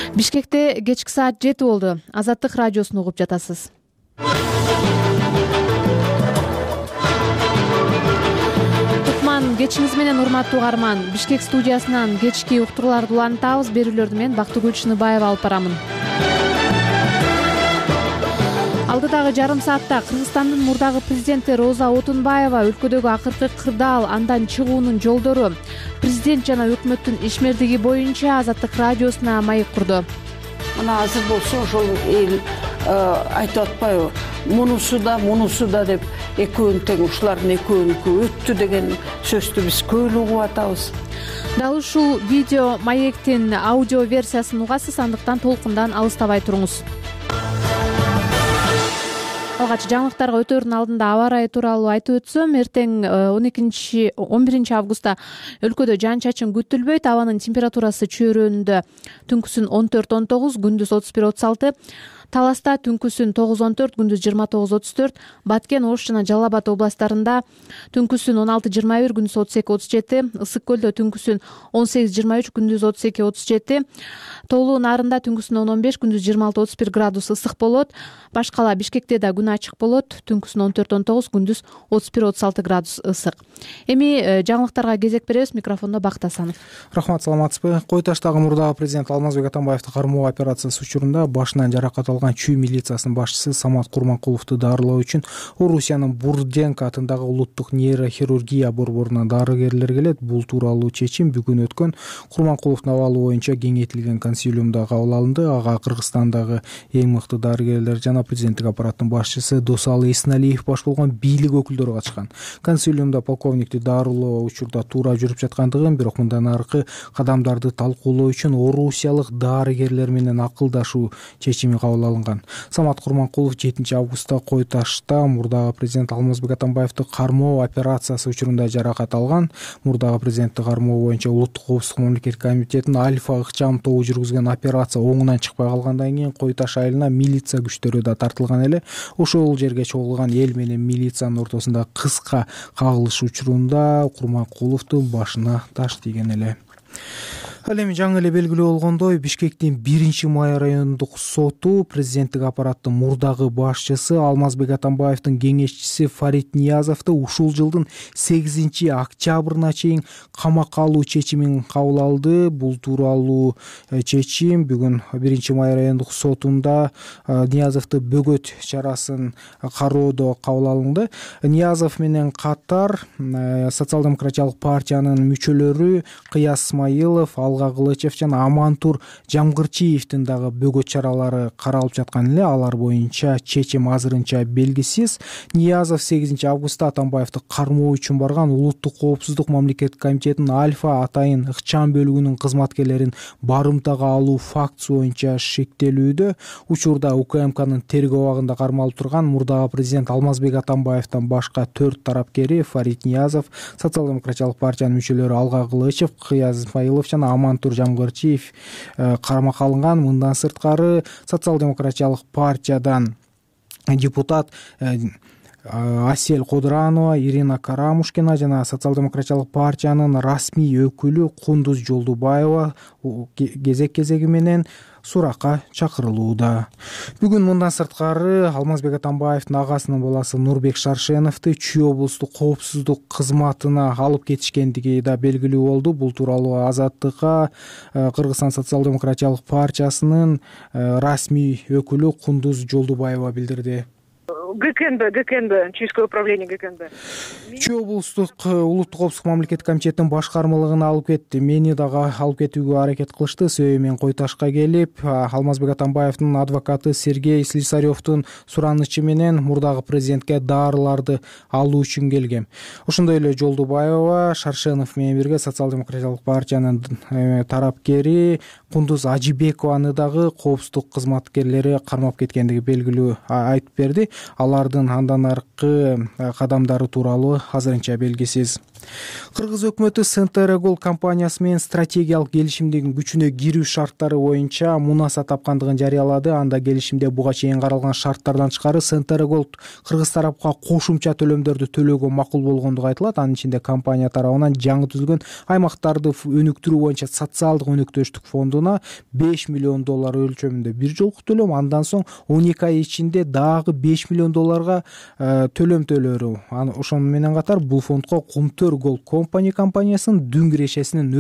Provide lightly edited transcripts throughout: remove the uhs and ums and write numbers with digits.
Бишкекте кечки саат 7 болду. Азаттык радиосун угуп жатасыз. Тукман кечиңиз менен урматтуу угарман. Бишкек студиясынан кечки уктурууларды улантабыз. Берүүлөрдү мен Бактыгүл Чыныбаева алып барамын. Алдыдагы жарым саатта Кыргызстандын мурдагы президенти Роза Отунбаева өлкөдөгү акыркы кырдаал, андан чыгуунун жолдору, президент жана өкмөттүн ишмердиги боюнча Азаттык радиосуна маек курду. Мына азыр болсо ошол эл айтып атпайбы, мунусу да деп экөөнүн тең ушулардын экөөнүкү өттү деген сөздү биз көп угуп атабыз. Дал ушул видео маектин аудио версиясын угасыз, андыктан толкундан алыстабай туруңуз. Алгач жаңылыктарга өтөөрдүн алдында аба ырайы тууралуу айтып өтсөм, эртең 11 августта өлкөдө жаан-чачын күтүлбөйт. Абанын температурасы чөйрөөнүндө түнкүсүн 14-19, күндүз 31-36, Таласта түнкүсүн 9-14, күндүз 29-34, Баткен, Ош жана Жалал Абад областарында түнкүсүн 16-21, күндүз 32-37, Ысык көлдө түнкүсүн 18-23, күндүз 32-37, Тоолуу Нарында түнкүсүн 10-15, күндүз 26-31 градус ысык болот. Башкала Бишкекте да күн ачык болот. Түнкүсүн 14-19, күндүз 31-36 градус ысык. Эми жаңылыктарга кезек беребиз. Микрофондо Бакыт Асанов. Рахмат, саламатсызбы? Кой таштагы мурдагы президент Алмазбек Атамбаевди кармоо операциясы учурунда башынан жаракат алган Чүй милициясынын башчысы Самат Курманкуловду дарылоо үчүн Орусиянын Бурденко атындагы улуттук нейрохирургия борборуна дарыгерлер келет. Бул тууралуу чечим бүгүн өткөн Курманкуловдун абалы боюнча кеңейтилген консилиумда кабыл алынды. Ага Кыргызстандагы эң мыкты дарыгерлер жана президенттик аппараттын башчысы Досалы Эсналиев баш болгон бийлик өкүлдөрү катышкан. Консилиумда полковникти дарылоо учурда туура жүрүп жаткандыгын, бирок мындан аркы кадамдарды талкуулоо үчүн орусиялык дарыгерлер менен акылдашуу чечими кабыл алынган. Самат Курманкулов 7 августта Кой ташта мурдагы президент Алмазбек Атамбаевди кармоо операциясы учурунда жаракат алган. Мурдагы президентти кармоо боюнча улуттук коопсуздук мамлекеттик комитетинин Альфа ыкчам тобу жүргүзгөн операция оңунан чыкпай калгандан кийин Кой таш айылына милиция күчтөрү да тартылган эле. Ошол жерге чогулган эл менен милициянын ортосунда кыска кагылыш учурунда Курманкуловдун башына таш тийген эле. Ал эми жаңы эле белгилүү болгондой, Бишкектин 1-май райондук соту президенттик аппараттын мурдагы башчысы Алмазбек Атамбаевдин кеңешчиси Фарид Ниязовду ушул жылдын 8 октябрына чейин камакка алуу чечимин кабыл алды. Бул тууралуу чечим бүгүн 1-май райондук сотунда Ниязовду бөгөт чарасын кароодо кабыл алынды. Ниязов менен катар социал-демократиялык партиянын мүчөлөрү Кыяз Исмаилов, Алга Кылычев жана Амантур Жамгырчиевдин дагы бөгөт чаралары каралып жаткан эле. Алар боюнча чечим азырынча белгисиз. Ниязов 8 августта Атамбаевди кармоо үчүн барган улуттук коопсуздук мамлекеттик комитетинин Альфа атайын ыкчам бөлүгүнүн кызматкерлерин барымтага алуу фактысы боюнча шектелүүдө. Учурда УКМКнын тергөө абагында кармалып турган мурдагы президент Алмазбек Атамбаевден башка 4 тарапкери Фарид Ниязов, социал-демократиялык партиянын мүчөлөрү Алга Кылычев, Кыяз Исмаилов жана Амантур Жамгырчиев кармакка алынган. Мындан сырткары социал-демократиялык партиядан депутат Асель Кодранова, Ирина Карамушкина жана социал-демократиялык партиянын расмий өкүлү Кундуз Жолдубаева кезек-кезеги менен суракка чакырылууда. Бүгүн мындан сырткары Алмазбек Атамбаевдин агасынын баласы Нурбек Шаршеновду Чүй облустук коопсуздук кызматына алып кетишкендиги да белгилүү болду. Бул тууралуу Азаттыкка Кыргызстан социал-демократиялык партиясынын расмий өкүлү Кундуз Жолдубаева билдирди. ГКНБ, Чуйское управление ГКНБ. Чүй облустук улуттук коопсуздук мамлекеттик комитетинин башкармалыгына алып кетти. Мени дагы алып кетүүгө аракет кылышты. Себеби мен Кой ташка келип, Алмазбек Атамбаевдин адвокаты Сергей Слесаревдун суранычы менен мурдагы президентке дарыларды алуу үчүн келгем. Ошондой эле Жолдубаева Шаршенов менен бирге социал-демократиялык партиянын тарапкери Кундуз Ажибекованы дагы коопсуздук кызматкерлери кармап кеткендиги белгилүү айтып берди. алардын андан аркы кадамдары тууралуу азырынча белгисиз. Кыргыз өкмөтү Сентерегол компаниясы менен стратегиялык келишимдин күчүнө кирүү шарттары боюнча мунаса тапкандыгын жарыялады. Анда келишимде буга чейин каралган шарттардан тышкары Сентерегол кыргыз тарапка кошумча төлөмдөрдү төлөөгө макул болгондугу айтылат. Анын ичинде компания тарабынан жаңы түзүлгөн аймактарды өнүктүрүү боюнча социалдык өнүктүрүштүк фондуна $5 миллион өлчөмүндө бир жолку төлөм, андан соң 12 ай ичинде дагы $5 миллион төлөм төлөөрү. Ошону менен катар бул фондко Кумтөр Gold Company компаниясынын дүң кирешесинин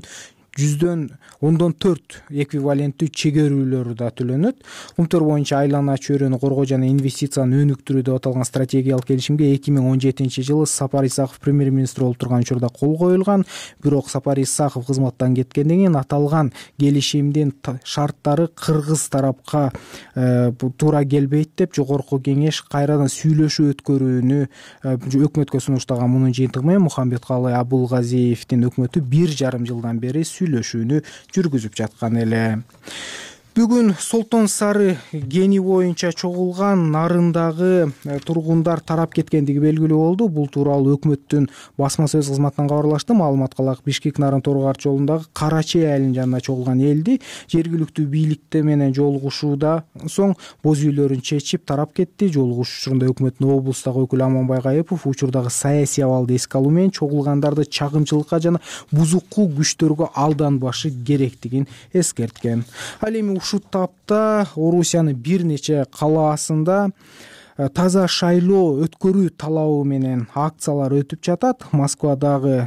0,14 эквиваленттүү чегерүүлөрү да төлөнөт. Кумтөр боюнча айлана чөйрөнү коргоо жана инвестицияны өнүктүрүү деп аталган стратегиялык келишимге 2017-жылы Сапар Исаков премьер-министр болуп турган учурда кол коюлган. Бирок Сапар Исаков кызматтан кеткенден кийин аталган келишимдин шарттары кыргыз тарапка туура келбейт деп жогорку кеңеш кайрадан сүйлөшүү өткөрүүнү өкмөткө сунуштаган. Мунун жыйынтыгы менен Мухамбеткалый Абулгазиевдин өкмөтү 1,5 жылдан бери сүйлөшүүнү жүргүзүп жаткан эле. Бүгүн Солтон Сары кени боюнча чогулган нарындагы тургундар тарап кеткендиги белгилүү болду. Бул тууралуу өкмөттүн басма сөз кызматынан кабарлашты. Маалыматка ылайык, Бишкек нарын Торгарч жолундагы Карачай айылынын жанына чогулган элди жергиликтүү бийликте менен жолугушуудан соң боз үйлөрүн чечип тарап кетти. Жолугушуу учурунда өкмөттүн облустагы өкүлү Аманбай Кайыпов учурдагы саясий абалды эске алуу менен чогулгандарды чагымчылыкка жана бузуктуу күчтөргө алданбашы керектигин эскерткен. Ал эми ушул тапта Орусиянын бир нече калаасында таза шайлоо өткөрүү талабы менен акциялар өтүп жатат. Москвадагы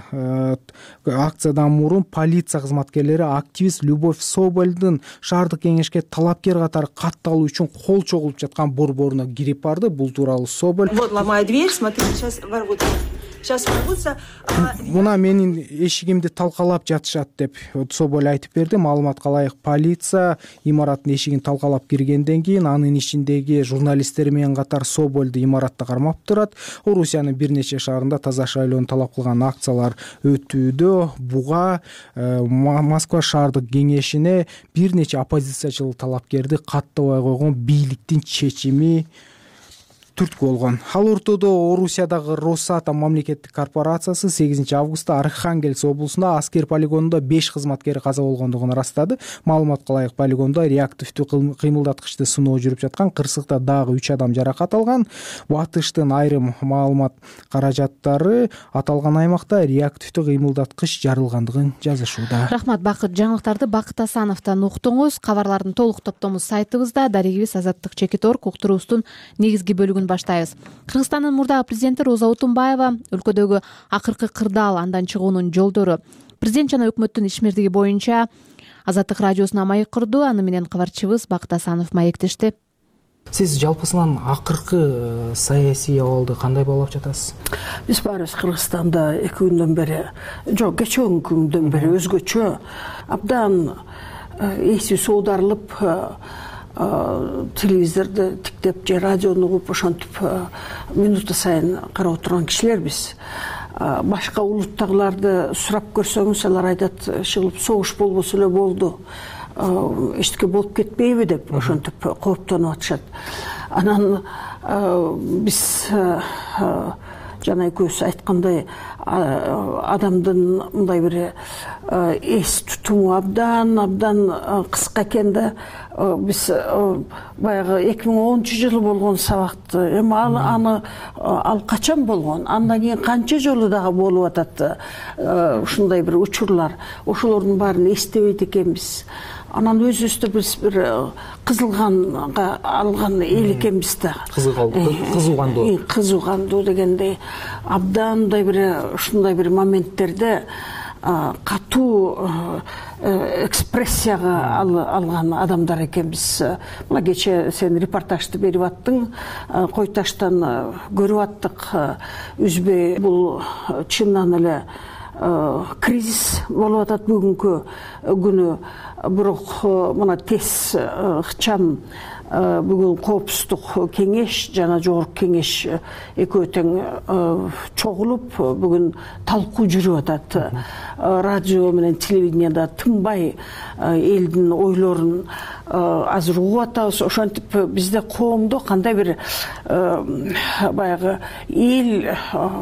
акциядан мурун полиция кызматкерлери активист Любовь Собольдун шаардык кеңешке талапкер катары катталуу үчүн кол чогулуп жаткан борборуна кирип барды. Бул тууралуу Соболь: Вот ломаю дверь, смотри, сейчас ворвутся. Сейчас ворвутся. Муна менин эшигимди талкалап жатышат деп Соболь айтып берди. Маалыматка ылайык, полиция имараттын эшигин талкалап киргенден кийин анын ичиндеги журналисттер менен катар Собольду имаратта кармап турат. Орусиянын бир нече шаарында таза шайлоону талап кылган акциялар өтүүдө. Буга Москва шаардык кеңешине бир нече оппозициячыл талапкерди каттабай койгон бийликтин чечими түрткү болгон. Ал ортодо Орусиядагы Росатом мамлекеттик корпорациясы 8 августта Архангельск облусунда аскер полигонунда 5 кызматкери каза болгондугун ырастады. Маалыматка ылайык, полигондо реактивдүү кыймылдаткычты сыноо жүрүп жаткан. Кырсыкта дагы 3 адам жаракат алган. Батыштын айрым маалымат каражаттары аталган аймакта реактивдүү кыймылдаткыч жарылгандыгын жазышууда. Рахмат, Бакыт. Жаңылыктарды Бакыт Асановдон уктуңуз. Кабарлардын толук топтомубуз сайтыбызда. Дарегибиз Азаттык Чекиторг. Уктуруубуздун негизги бөлүгүн баштайбыз. Кыргызстандын мурдагы президенти Роза Отунбаева өлкөдөгү акыркы кырдаал андан чыгуунун жолдору, президент жана өкмөттүн ишмердиги боюнча Азаттык радиосуна маек курду. Аны менен кабарчыбыз Бакыт Асанов маектешти. Сиз жалпысынан акыркы саясий абалды кандай баалап жатасыз? Биз барыбыз Кыргызстанда 2 күндөн бери, жок, кечээ күндөн бери өзгөчө абдан эсибиз оодарылып, телевизорду тиктеп же радиону угуп ошентип минута сайын карап отурган кишилербиз. Башка улуттагыларды сурап көрсөңүз, алар айтат, шылып согуш болбосо эле болду, эчтеке болуп кетпейби деп ошентип кооптонуп атышат. Анан биз жана экөөбүз айткандай, адамдын мындай бир эс тутуму абдан кыска экен да. Биз баягы 2010-жылы болгон сабакты, эми ал качан болгон, андан кийин канча жолу дагы болуп атат ушундай бир учурлар. Ошолордун баарын эстебейт экенбиз. Анан өзүбүздү биз бир кызылганга алган эл экенбиз да. Кызуугандуу дегендей абдан ушундай бир моменттерде катуу экспрессияга алган адамдар экенбиз. Мына кечээ сен репортажды берип аттың, Койташтан көрүп аттык, үзбөй. Бул чыннан эле кризис болуп атат бүгүнкү күнү. Бирок мына тез ыкчам бүгүн коопсуздук кеңеш жана жогорку кеңеш экөө тең чогулуп бүгүн талкуу жүрүп атат. Радио менен телевидениеда тынбай элдин ойлорун азыр угуп атабыз. Ошентип бизде коомдо кандай бир баягы эл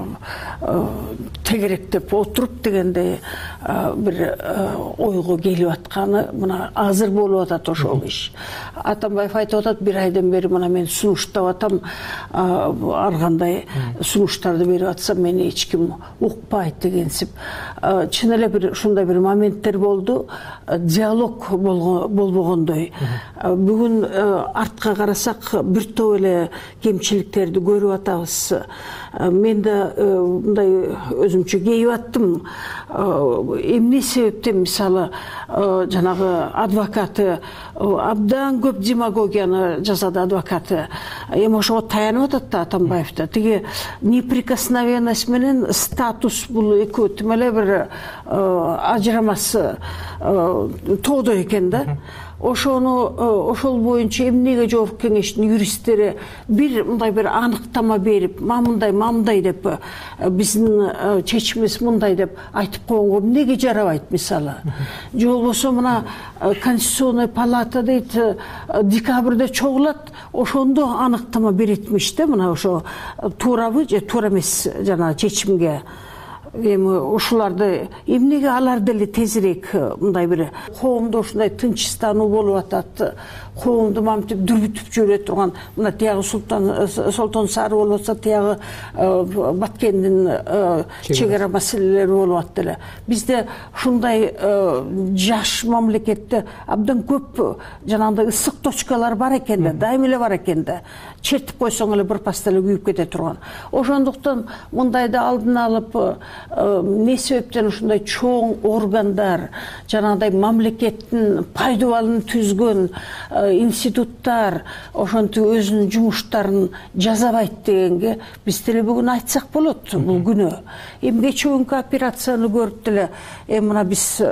тегерек деп отуруп дегендей бир ойго келип атканы мына азыр болуп атат ошол иш. Атамбаев айтып атат, бир айдан бери мына мен сунуштап атам, ар кандай сунуштарды берип атсам мени эч ким укпайт дегенсип. Чын эле бир ушундай бир моменттер болду, диалог болбогондой. Бүгүн артка карасак бир топ эле кемчиликтерди көрүп атабыз. Мен да мындай өзүмчө кейип аттым. Эмне себептен мисалы жанагы адвокаты абдан көп демагогияны жасады адвокаты. Эми ошого таянып атат да Атамбаев да. Тиги неприкосновенность менен статус бул экөө тим эле бир ажырамас тоодо экен да. Ошол боюнча эмнеге жогорку кеңештин юристтери бир мындай бир аныктама берип, мамындай деп биздин чечимибиз мындай деп айтып койгонго эмнеге жарабайт мисалы. Же болбосо мына Конституционный палата дейт декабрда чогулат, ошондо аныктама беретмиш да, мына ошо туурабы же туура эмес жана чечимге. Эми ушуларды эмнеге алар деле тезирээк мындай бир коомдо ушундай тынчстануу болуп атат, коомду мамтип дүрбүтүп жибере турган мына тиягы Солтон Сары болуп атса, тиягы Баткендин чек ара маселелери болуп атат эле. Бизде ушундай жаш мамлекетте абдан көп жанагындай ысык точкалар бар экен да, дайым эле бар экен да. Чертип койсоң эле бир паста эле күйүп кете турган. Ошондуктан мындайды алдын алып эмне себептен ушундай чоң органдар, жанагындай мамлекеттин пайдубалын түзгөн институттар ошентип өзүнүн жумуштарын жазабайт дегенге биз деле бүгүн айтсак болот бул күнү. Кечээ күнкү операцияны көрүп деле мына биз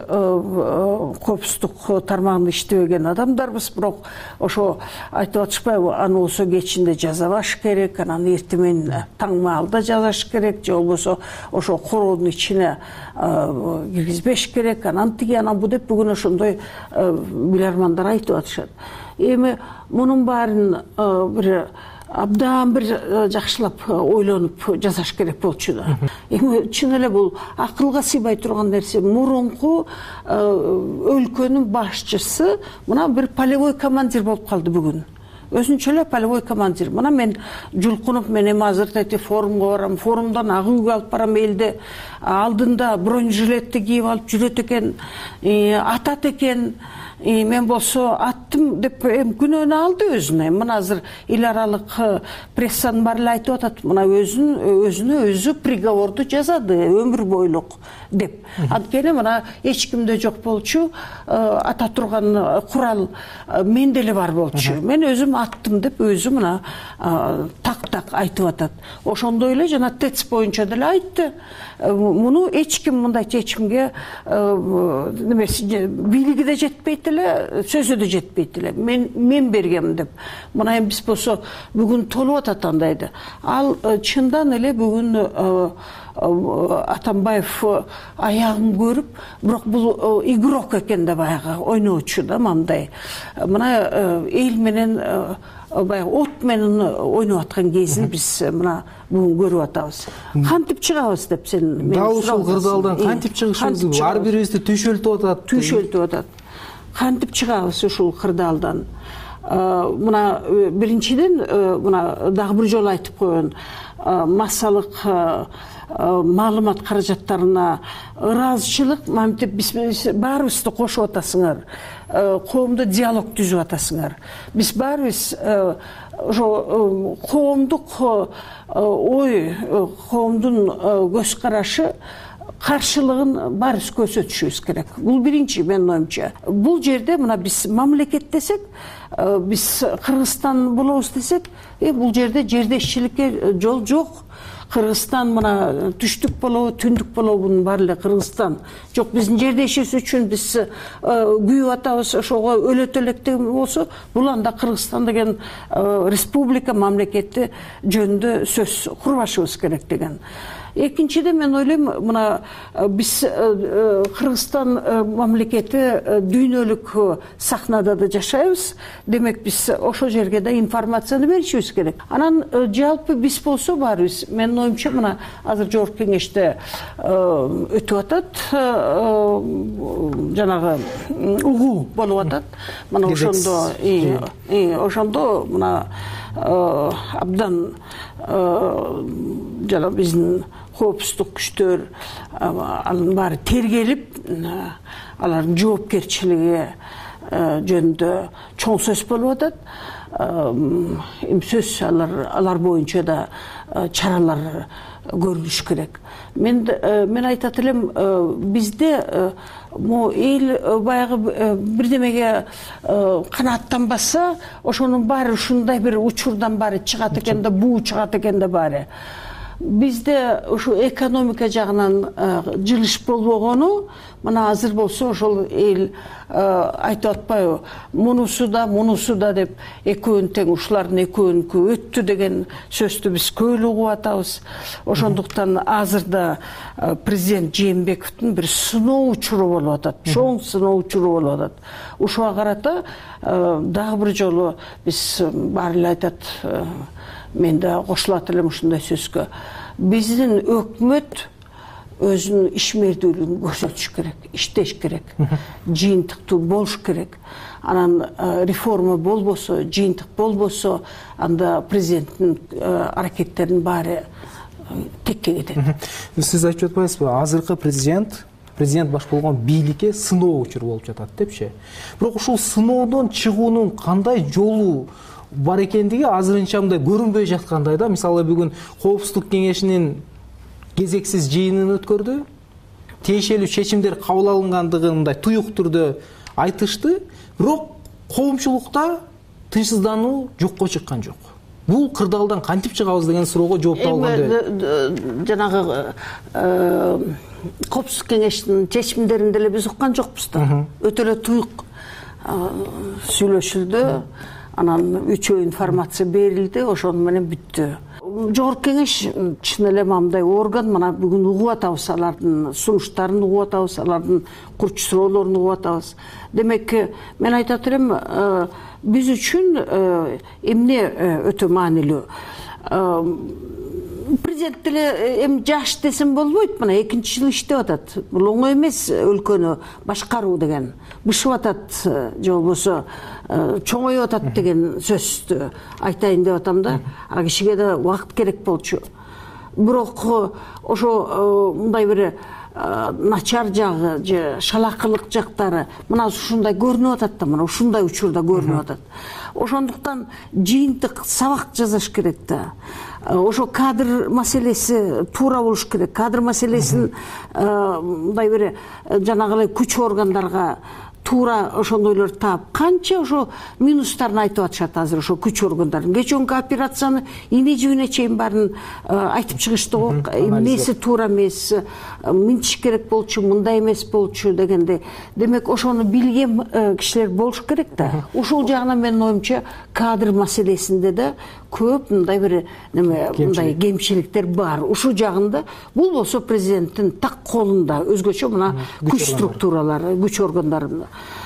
коопсуздук тармагында иштебеген адамдарбыз, бирок ошо айтып атышпайбы, аны болсо кечинде жазабаш керек, анан эртемен таң маалда жазаш керек, же болбосо ошо короодун ичине киргизбеш керек, анан тиги анан бу деп бүгүн ошондой билармандар айтып атышат. Эми мунун баарын бир абдан бир жакшылап ойлонуп жасаш керек болчу да. Эми чын эле бул акылга сыйбай турган нерсе. Мурунку өлкөнүн башчысы мына бир полевой командир болуп калды бүгүн. Өзүнчө эле полевой командир. Мына мен жулкунуп, мен эми азыр форумга барам, форумдан ак үйгө алып барам элди. Алдында бронежилетти кийип алып жүрөт экен, атат экен. Мен болсо аттым деп күнөөнү алды өзүнө. Мына азыр эл аралык прессанын баары эле айтып атат, мына өзүнө өзү приговорду жазады, өмүр бойлук деп. Анткени мына эч кимде жок болчу, ата турган курал мен деле бар болчу. Мен өзүм аттым деп өзү мына так айтып атат. Ошондой эле жана ТЭЦ боюнча деле айтты. Муну эч ким мындай чечимге бийлиги да жетпейт эле, сөзү да жетпейт эле. Мен бергем деп. Мына эми биз болсо бүгүн толуп атат андайды. Ал чындан эле бүгүн Атамбаев аягын көрүп, бирок бул игрок экен да, баягы ойноочу да, мындай. Мына эл менен баягы от менен ойноп аткан кезин биз мына бүгүн көрүп атабыз. Кантип чыгабыз деп сен дал ушул кырдаалдан кантип чыгышыбыз ар бирибизди түшөлтүп атат. Кантип чыгабыз ушул кырдаалдан? Мына биринчиден мына дагы бир жолу айтып койгон массалык маалымат каражаттарына ыраазычылык, мамтип биз баарыбызды кошуп атасыңар, коомдо диалог түзүп атасыңар. Биз баарыбыз ошо коомдук ой, коомдун көз карашы каршылыгын баарыбыз көрсөтүшүбүз керек. Бул биринчи менин оюмча. Бул жерде мына биз мамлекет десек, биз Кыргызстан болобуз десек, бул жерде жердешчиликке жол жок. Кыргызстан мына түштүк болобу, түндүк болобу, бунун баары эле Кыргызстан. Жок, биздин жердешибиз үчүн биз күйүп атабыз, ошого өлөт элек деген болсо, бул анда Кыргызстан деген республика, мамлекети жөнүндө сөз курбашыбыз керек деген. Экинчиден мен ойлойм, мына биз Кыргызстан мамлекети дүйнөлүк сахнада да жашайбыз. Демек биз ошол жерге да информацияны беришибиз керек. Анан жалпы биз болсо баарыбыз, менин оюмча, мына азыр Жогорку Кеңеште өтүп атат, жанагы угуу болуп атат. Мына ошондо мына абдан жана биздин коопсуздук күчтөр анын баары тергелип, алардын жоопкерчилиги жөнүндө чоң сөз болуп атат. Сөз алар боюнча да чаралар көрүлүш керек. Мен айтат элем, бизде эл баягы бирдемеге канааттанбаса, ошонун баары ушундай бир учурдан баары чыгат экен да, буу чыгат экен да баары. Бизде ушу экономика жагынан жылыш болбогону, мына азыр болсо ошол эл айтып атпайбы, мунусу да деп, экөөнүн тең, ушулардын экөөнүкү өттү деген сөздү биз көөлү угуп атабыз. Ошондуктан азыр да президент Жээнбековдун бир сыноо учуру болуп атат, чоң сыноо учуру болуп атат. Ушуга карата дагы бир жолу биз баары эле айтат, мен да кошулат элем ушундай сөзгө. Биздин өкмөт өзүнүн ишмердүүлүгүн көрсөтүш керек, иштеш керек, жыйынтыктуу болуш керек. Анан реформа болбосо, жыйынтык болбосо, анда президенттин аракеттеринин баары текке кетет. Сиз айтып атпайсызбы, азыркы президент баш болгон бийликке сыноо учуру болуп жатат депчи. Бирок ушул сыноодон чыгуунун кандай жолу бар экендиги азырынча мындай көрүнбөй жаткандай да. Мисалы бүгүн Коопсуздук Кеңешинин кезексиз жыйынын өткөрдү. Тиешелүү чечимдер кабыл алынгандыгын мындай туюк түрдө айтышты. Бирок коомчулукта тынчсыздануу жокко чыккан жок. Бул кырдаалдан кантип чыгабыз деген суроого жооп табылгандай. Жанагы Коопсуздук Кеңештин чечимдерин деле биз уккан жокпуз да. Өтө эле туюк сүйлөшүлдү. Анан үчөө информация берилди, ошону менен бүттү. Жогорку Кеңеш чын эле мындай орган, мына бүгүн угуп атабыз, алардын сунуштарын угуп атабыз, алардын курч суроолорун угуп атабыз. Демек, мен айтат элем, биз үчүн эмне өтө маанилүү. Президент деле эми жаш десем болбойт, мына 2-жыл иштеп атат. Бул оңой эмес өлкөнү башкаруу деген. Бышып атат, же болбосо чоңоюп атат деген сөздү айтайын деп атам да. А кишиге да убакыт керек болчу. Бирок ошо мындай бир начар жагы же шалакылык жактары мына ушундай көрүнүп атат да, мына ушундай учурда көрүнүп атат. Ошондуктан жыйынтык сабак жазыш керек да. Ошо кадр маселеси туура болуш керек. Кадр маселесин мындай бир жанагы күч органдарга туура ошондойлорду таап, канча ошо минустарын айтып атышат азыр ошо күч органдарын. Кечөнкү операцияны ине жибине чейин баарын айтып чыгышты го. Эмнеси туура эмес, мынтиш керек болчу, мындай эмес болчу дегенде. Демек, ошону билген кишилер болуш керек да. Ушул жагынан менин оюмча кадр маселесинде да көп мындай бир мындай кемчиликтер бар. Ушул жагында бул болсо президенттин так колунда, өзгөчө мына күч структуралары, күч органдарында.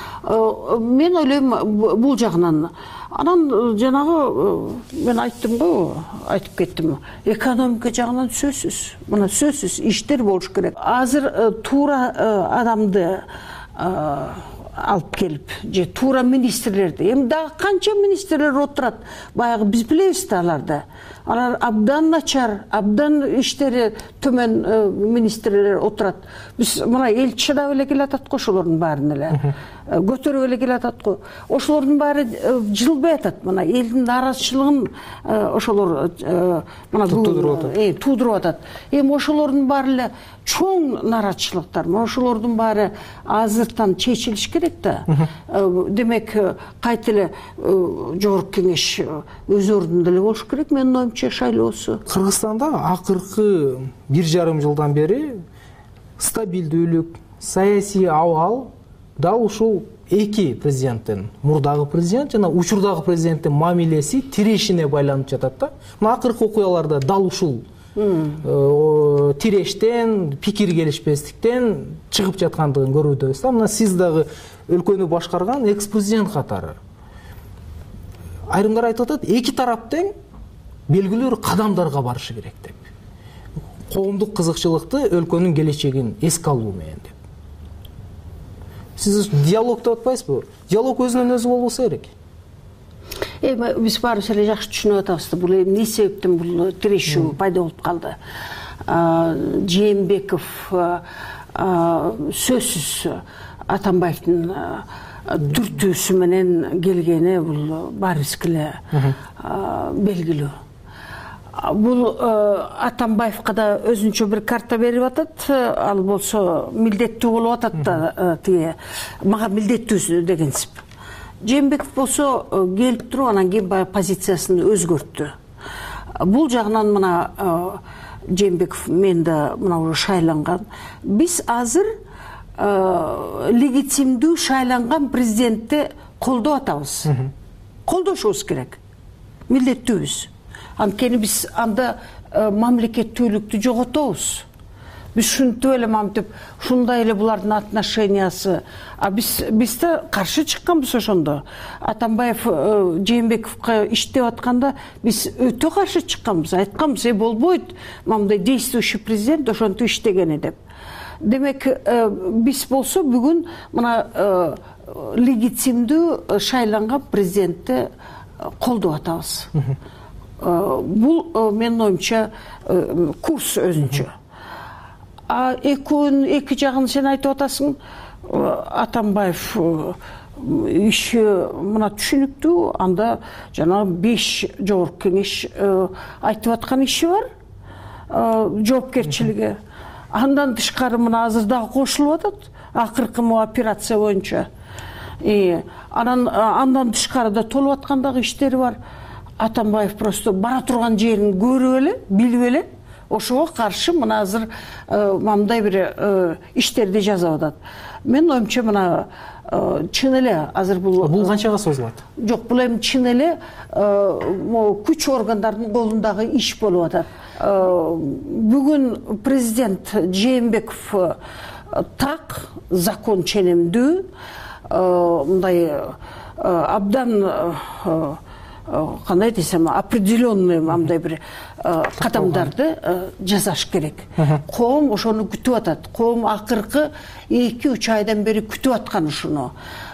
Мен ойлойм бул жагынан. Анан жанагы мен айттым го, айтып кеттим. Экономика жагынан сөзсүз. Мына сөзсүз иштер болуш керек. Азыр туура адамды алып келип, же туура министрлерди. Эми дагы канча министрлер отурат? Баягы биз билебиз да аларды. Алар абдан начар, абдан иштери төмөн министрлер отурат. Биз мына эл чыдап эле келатат го ошолордун баарын эле. Көтөрүп эле келатат го. Ошолордун баары жылбай атат. Мына элдин нааразычылыгын ошолор мына туудуруп атат. Эми ошолордун баары эле чоң нааразычылыктар. Ошолордун баары азыртан чечилиш керек да. Демек, кайта эле Жогорку Кеңеш өз ордунда эле болуш керек, менин оюмча, шайлоосу. Кыргызстанда акыркы 1,5 жылдан бери стабилдүүлүк, саясий абал дал ушул эки президенттин, мурдагы президент жана учурдагы президенттин мамилеси тирешине байланып жатат да. Мына акыркы окуяларда дал ушул тирештен, пикир келишпестиктен чыгып жаткандыгын көрүүбүз да. Мына сиз дагы өлкөнү башкарган экс-президент катары. Айрымдар айтып атат, эки тарап тең белгилүү бир кадамдарга барышы керек деп. Коомдук кызыкчылыкты өлкөнүн келечегин эске алуу менен деп. Сиз диалог деп атпайсызбы? Диалог өзүнөн өзү болбосо керек. Биз баарыбыз эле жакшы түшүнүп атабыз да, бул эмне себептен бул тирешүү пайда болуп калды. Жээнбеков сөзсүз Атамбаевдин түртүүсү менен келгени бул баарыбызга эле белгилүү. Бул Атамбаевга да өзүнчө бир карта берип атат, ал болсо милдеттүү болуп атат да, тиги мага милдеттүү дегенсип. Жээнбеков болсо келип туруп анан кийин баягы позициясын өзгөрттү. Бул жагынан мына Жээнбеков мен да мына уже шайланган. Биз азыр легитимдүү шайланган президентти колдоп атабыз. Колдошубуз керек. Милдеттүүбүз. Анткени биз анда мамлекеттүүлүктү жоготобуз. Биз ушинтип эле мамтип, ушундай эле булардын отношениясы. Биз да каршы чыкканбыз ошондо. Атамбаев Жээнбековго иштеп атканда биз өтө каршы чыкканбыз. Айтканбыз, болбойт, мындай действующий президент ошентип иштегени деп. Демек, биз болсо бүгүн мына легитимдүү шайланган президентти колдоп атабыз. Бул менин оюмча курс өзүнчө. Эки жагын сен айтып атасың, Атамбаев иши мына түшүнүктүү, анда жана 5 жогорку кеңеш айтып аткан иши бар, жоопкерчилиги. Андан тышкары мына азыр дагы кошулуп атат, акыркы операция боюнча. Андан тышкары да толуп аткан дагы иштери бар. Атамбаев просто бара турган жерин көрүп эле, билип эле, ошого каршы мына азыр мындай бир иштерди жазып атат. Мен оюмча мына чын эле азыр бул канчага созулат? Жок, бул эми чын эле күч органдардын колундагы иш болуп атат. Бүгүн президент Жээнбеков так, закон ченемдүү, мындай абдан кандай десем, определенный мындай бир кадамдарды жасаш керек. Коом ошону күтүп атат. Коом акыркы 2-3 айдан бери күтүп аткан ушуну.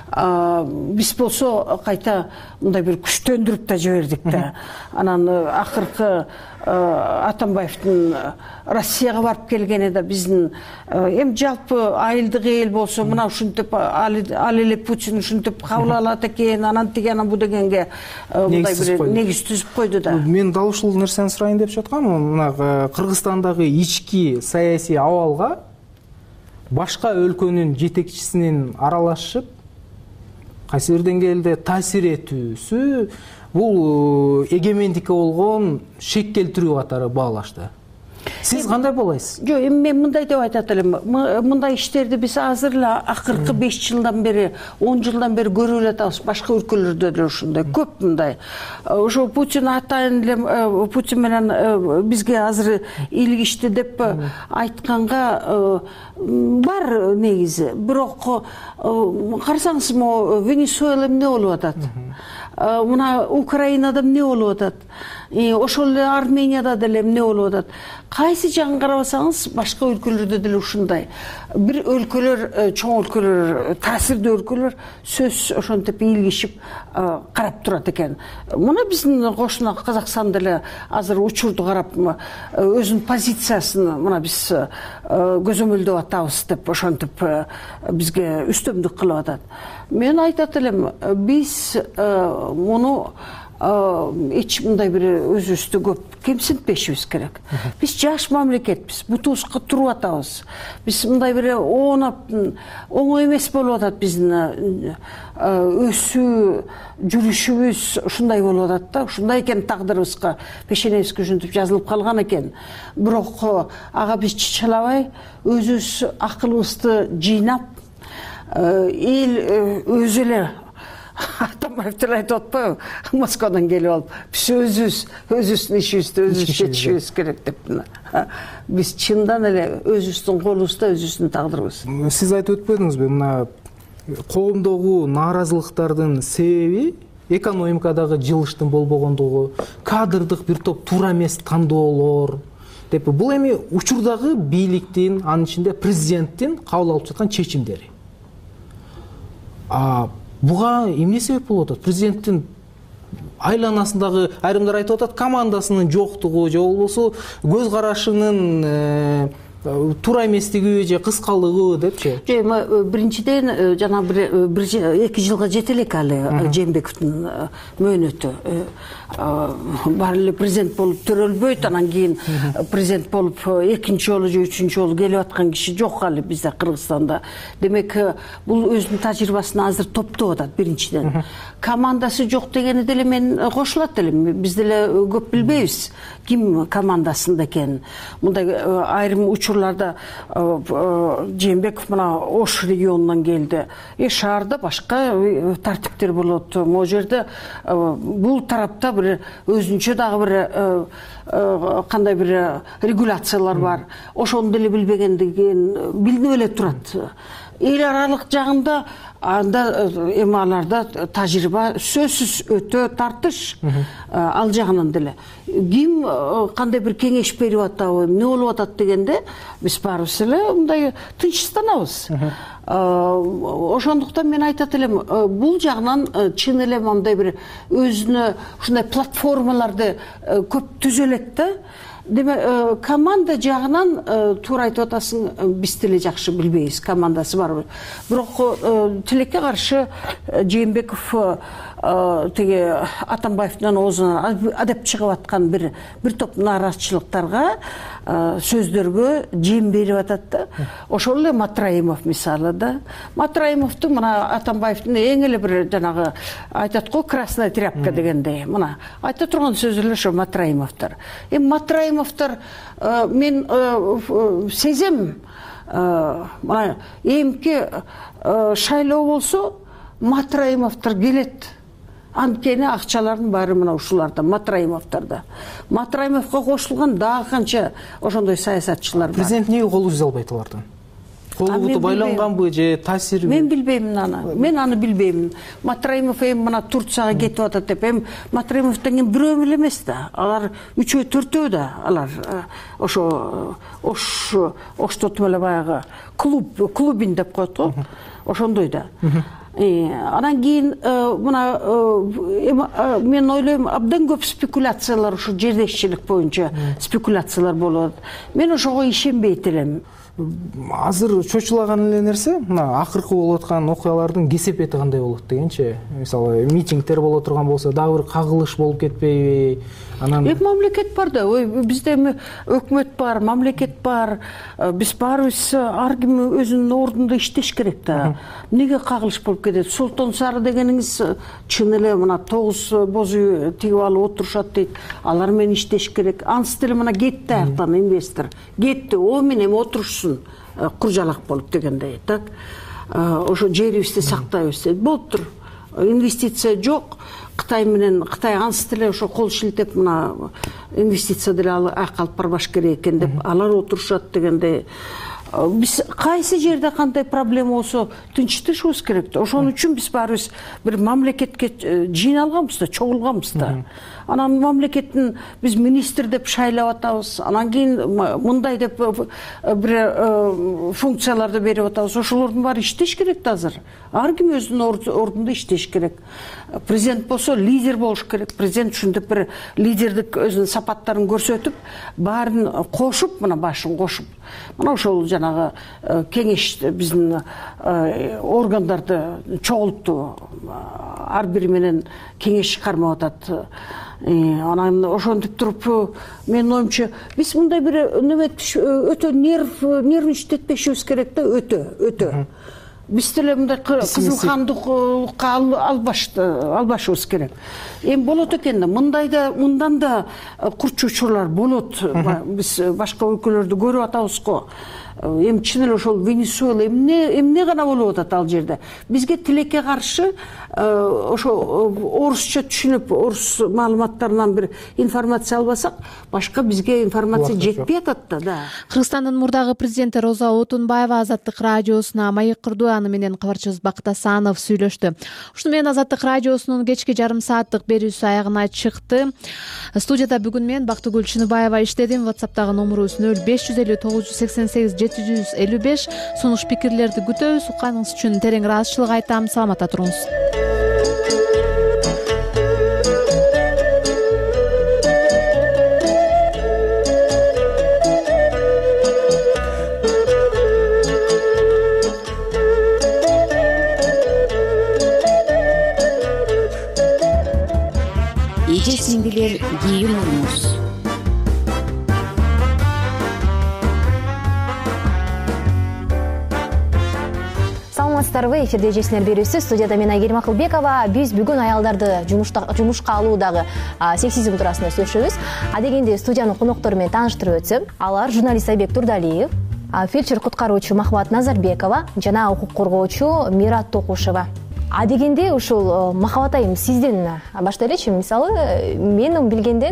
Биз болсо кайта мындай бир күчтөндүрүп да жибердик да. Анан акыркы Атамбаевдин Россияга барып келгени да биздин эми жалпы айылдык эл болсо мына ушинтип ал эле Путин ушинтип кабыл алат экен, анан тиги анан бу дегенге мындай бир негиз түзүп койду да. Мен дал ушул нерсени сурайын деп жаткам. Мына Кыргызстандагы ички саясий абалга башка өлкөнүн жетекчисинин аралашып кайсы бир деңгээлде таасир этүүсү бул эгемендикке болгон шек келтирүү катары баалашты. Сиз кандай боласыз? Жок, эми мен мындай деп айтат элем. Мындай иштерди биз азыр эле акыркы 5 жылдан бери, 10 жылдан бери көрүп эле атабыз. Башка өлкөлөрдө деле ушундай көп мындай. Ошо Путин атайын эле Путин менен бизге азыр илгишти деп айтканга бар негизи. Бирок карасаңыз, Венесуэла эмне болуп атат? Мына Украинада эмне болуп атат? Ошол эле Арменияда деле эмне болуп атат? Кайсы жагын карабасаңыз, башка өлкөлөрдө деле ушундай. Бир өлкөлөр, чоң өлкөлөр, таасирдүү өлкөлөр сөз ошентип илгишип карап турат экен. Мына биздин кошуна Казакстан деле азыр учурду карап өзүнүн позициясын мына биз көзөмөлдөп атабыз деп ошентип бизге үстөмдүк кылып атат. Мен айтат элем, биз муну эч мындай бир өзүбүздү көп кемсинтпешибиз керек. Биз жаш мамлекетпиз, бутубузга туруп атабыз. Биз мындай бир оңой эмес болуп атат биздин өсүү, жүрүшүбүз ушундай болуп атат да. Ушундай экен тагдырыбызга, пешенебизге ушинтип жазылып калган экен. Бирок ага биз чычалабай, өзүбүз акылыбызды жыйнап, эл өзү эле Атамбаев деле айтып атпайбы, Москвадан келип алып, биз өзүбүздүн ишибизди өзүбүз чечишибиз керек деп. Биз чындан эле өзүбүздүн колубузда өзүбүздүн тагдырыбыз. Сиз айтып өтпөдүңүзбү, мына коомдогу нааразылыктардын себеби экономикадагы жылыштын болбогондугу, кадрдык бир топ туура эмес тандоолор деп. Бул эми учурдагы бийликтин, анын ичинде президенттин кабыл алып жаткан чечимдери. Буга эмне себеп болуп атат? Президенттин айланасындагы, айрымдар айтып атат, командасынын жоктугу же болбосо көз карашынын туура эместиги же кыскалыгы депчи. Биринчиден жана бир 2 жылга жете элек али Жээнбековдун мөөнөтү. Баары эле президент болуп төрөлбөйт, анан кийин президент болуп экинчи жолу же үчүнчү жолу келип аткан киши жок али бизде Кыргызстанда. Демек, бул өзүнүн тажрыйбасын азыр топтоп атат биринчиден. Командасы жок дегени деле мен кошулат элем. Биз деле көп билбейбиз ким командасында экенин. Мындай айрым учурларда Жээнбеков мына Ош регионунан келди. Шаарда башка тартиптер болот. Могу жерде бул тарапта бир өзүнчө дагы бир кандай бир регуляциялар бар. Ошону деле билбегендигин билинип эле турат. Эл аралык жагында анда эмаларда тажрыйба сөзсүз өтө тартыш ал жагынан деле. Ким кандай бир кеңеш берип атабы, эмне болуп атат дегенде биз баарыбыз эле мындай тынчсызданабыз. Ошондуктан мен айтат элем, бул жагынан чын эле мындай бир өзүнө ушундай платформаларды көп түзөлөт да. Демек, команда жагынан туура айтып атасың, биз деле жакшы билбейбиз, командасы барбы. Бирок тилекке каршы Жээнбеков теге Атамбаевдин оозунан адеп чыгып аткан бир топ нааразычылыктарга, сөздөргө жем берип атат да. Ошол эле Матраимов мисалы да. Матраимовдун мына Атамбаевдин эң эле бир жанагы айтат го, красная тряпка дегендей. Мына айта турган сөзүлөр ошо Матраимовдор. Матраимовдор мен сезем, мына эмки шайлоо болсо Матраимовдор келет. Анткени акчалардын баары мына ушуларда, Матраимовдорда. Матраимовго кошулган дагы канча ошондой саясатчылар бар. Президент эмнеге кол үзө албайт алардан? Колу байланганбы же таасирби? Мен билбейм аны. Мен аны билбейм. Матраимов мына Турцияга кетип атат деп, Матраимовдон кийин бирөө эле эмес да. Алар үчөө төртөө да, алар ошо Оштот эле баягы клубин деп коет го. Ошондой да. Анан кийин мына мен ойлойм, абдан көп спекуляциялар ушу жердешчилик боюнча спекуляциялар болот. Мен ошого ишенбейт элем. Азыр чочулаган эле нерсе, мына акыркы болуп аткан окуялардын кесепети кандай болот дегенчи. Мисалы, митингдер боло турган болсо, дагы бир кагылыш болуп кетпейби? Анан мамлекет бар да. Бизде өкмөт бар, мамлекет бар. Биз баарыбыз ар ким өзүнүн ордунда иштеш керек да. Эмнеге кагылыш болуп кетет? Султан Сары дегениңиз чын эле мына 9 боз үй тигип алып отурушат дейт. Алар менен иштеш керек. Ансы деле мына кетти аяктан инвестор. Кетти, о менен отурушсун. Куржалак болуп дегендей, так? Ошо жерибизди сактайбыз дейт. Болуптур. Инвестиция жок. Кытай менен Кытай ансы деле ошо кол шилтеп мына инвестиция деле алып барбаш керек экен деп алар отурушат дегенде. Биз кайсы жерде кандай проблема болсо тынчтышыбыз керек да. Ошон үчүн биз баарыбыз бир мамлекетке жыйналганбыз да, чогулганбыз да. Анан мамлекеттин биз министр деп шайлап атабыз. Анан кийин мындай деп бир функцияларды берип атабыз. Ошолордун баары иштеш керек да азыр. Ар ким өзүнүн ордунда иштеш керек. Президент болсо лидер болуш керек. Президент ушинтип бир лидердик өзүнүн сапаттарын көрсөтүп, баарын кошуп, мына башын кошуп. Мына ошол жанагы кеңеш биздин органдарды чогултту. Ар бири менен кеңеш кармап атат. Анан ошентип туруп, менин оюмча, биз мындай бир өтө нерв иштетпешибиз керек да, өтө. Биз деле мындай кызылкандыкка албашыбыз керек. Болот экен да, мындан да курчуучулар болот. Биз башка өлкөлөрдү көрүп атабыз го. эми чын эле ошол Венесуэла эмне гана болуп атат ал жерде. Бизге тилекке каршы ошо орусча түшүнүп, орус маалыматтарынан бир информация албасак, башка бизге информация жетпей атат да. Кыргызстандын мурдагы президенти Роза Отунбаева Азаттык радиосуна Маек Кырдуаны менен кабарчыбыз Бакыт Асанов сүйлөштү. Ушуну менен Азаттык радиосунун кечки жарым сааттык берүүсү аягына чыкты. Студияда бүгүн мен Бактыгүл Чыныбаева иштедим. WhatsApp'тагы номерубуз 0550 988 755. Сунуш пикирлерди күтөбүз. Укканыңыз үчүн терең ыраазычылык айтам. Саламатта туруңуз. Эже сиңдилер кийин урмуз. Саламатсыздарбы? Эфирде эже сиңдилер берүүсү. Студияда мен Айгерим Акылбекова. Биз бүгүн аялдарды жумушка алуудагы сексизм туурасында сүйлөшөбүз. Адегенде студиянын коноктору менен тааныштырып өтсөм, алар журналист Айбек Турдалиев, фельдшер куткаруучу Махабат Назарбекова жана укук коргоочу Мират Токушева. Адегенде ушул Махабат айым сизден баштайлычы. Мисалы, менин билгенден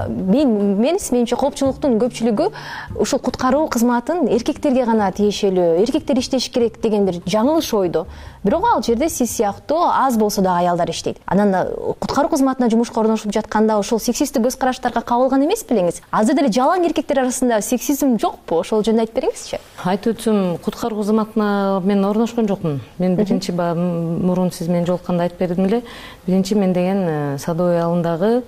менимче коопчулуктун көпчүлүгү ушул куткаруу кызматын эркектерге гана тиешелүү, эркектер иштеш керек деген бир жаңылыш ойду. Бирок ал жерде сиз сыяктуу аз болсо да аялдар иштейт. Анан куткаруу кызматына жумушка орношуп жатканда ошол сексисттик көз караштарга кабылган эмес белеңиз? Азыр деле жалаң эркектер арасында сексизм жокпу? Ошол жөнүндө айтып бериңизчи. Айтып өтсөм, куткаруу кызматына мен орношкон жокмун. Мен биринчи сиз менен жолукканда айтып бердим эле. Биринчи мен деген Садовый айылындагы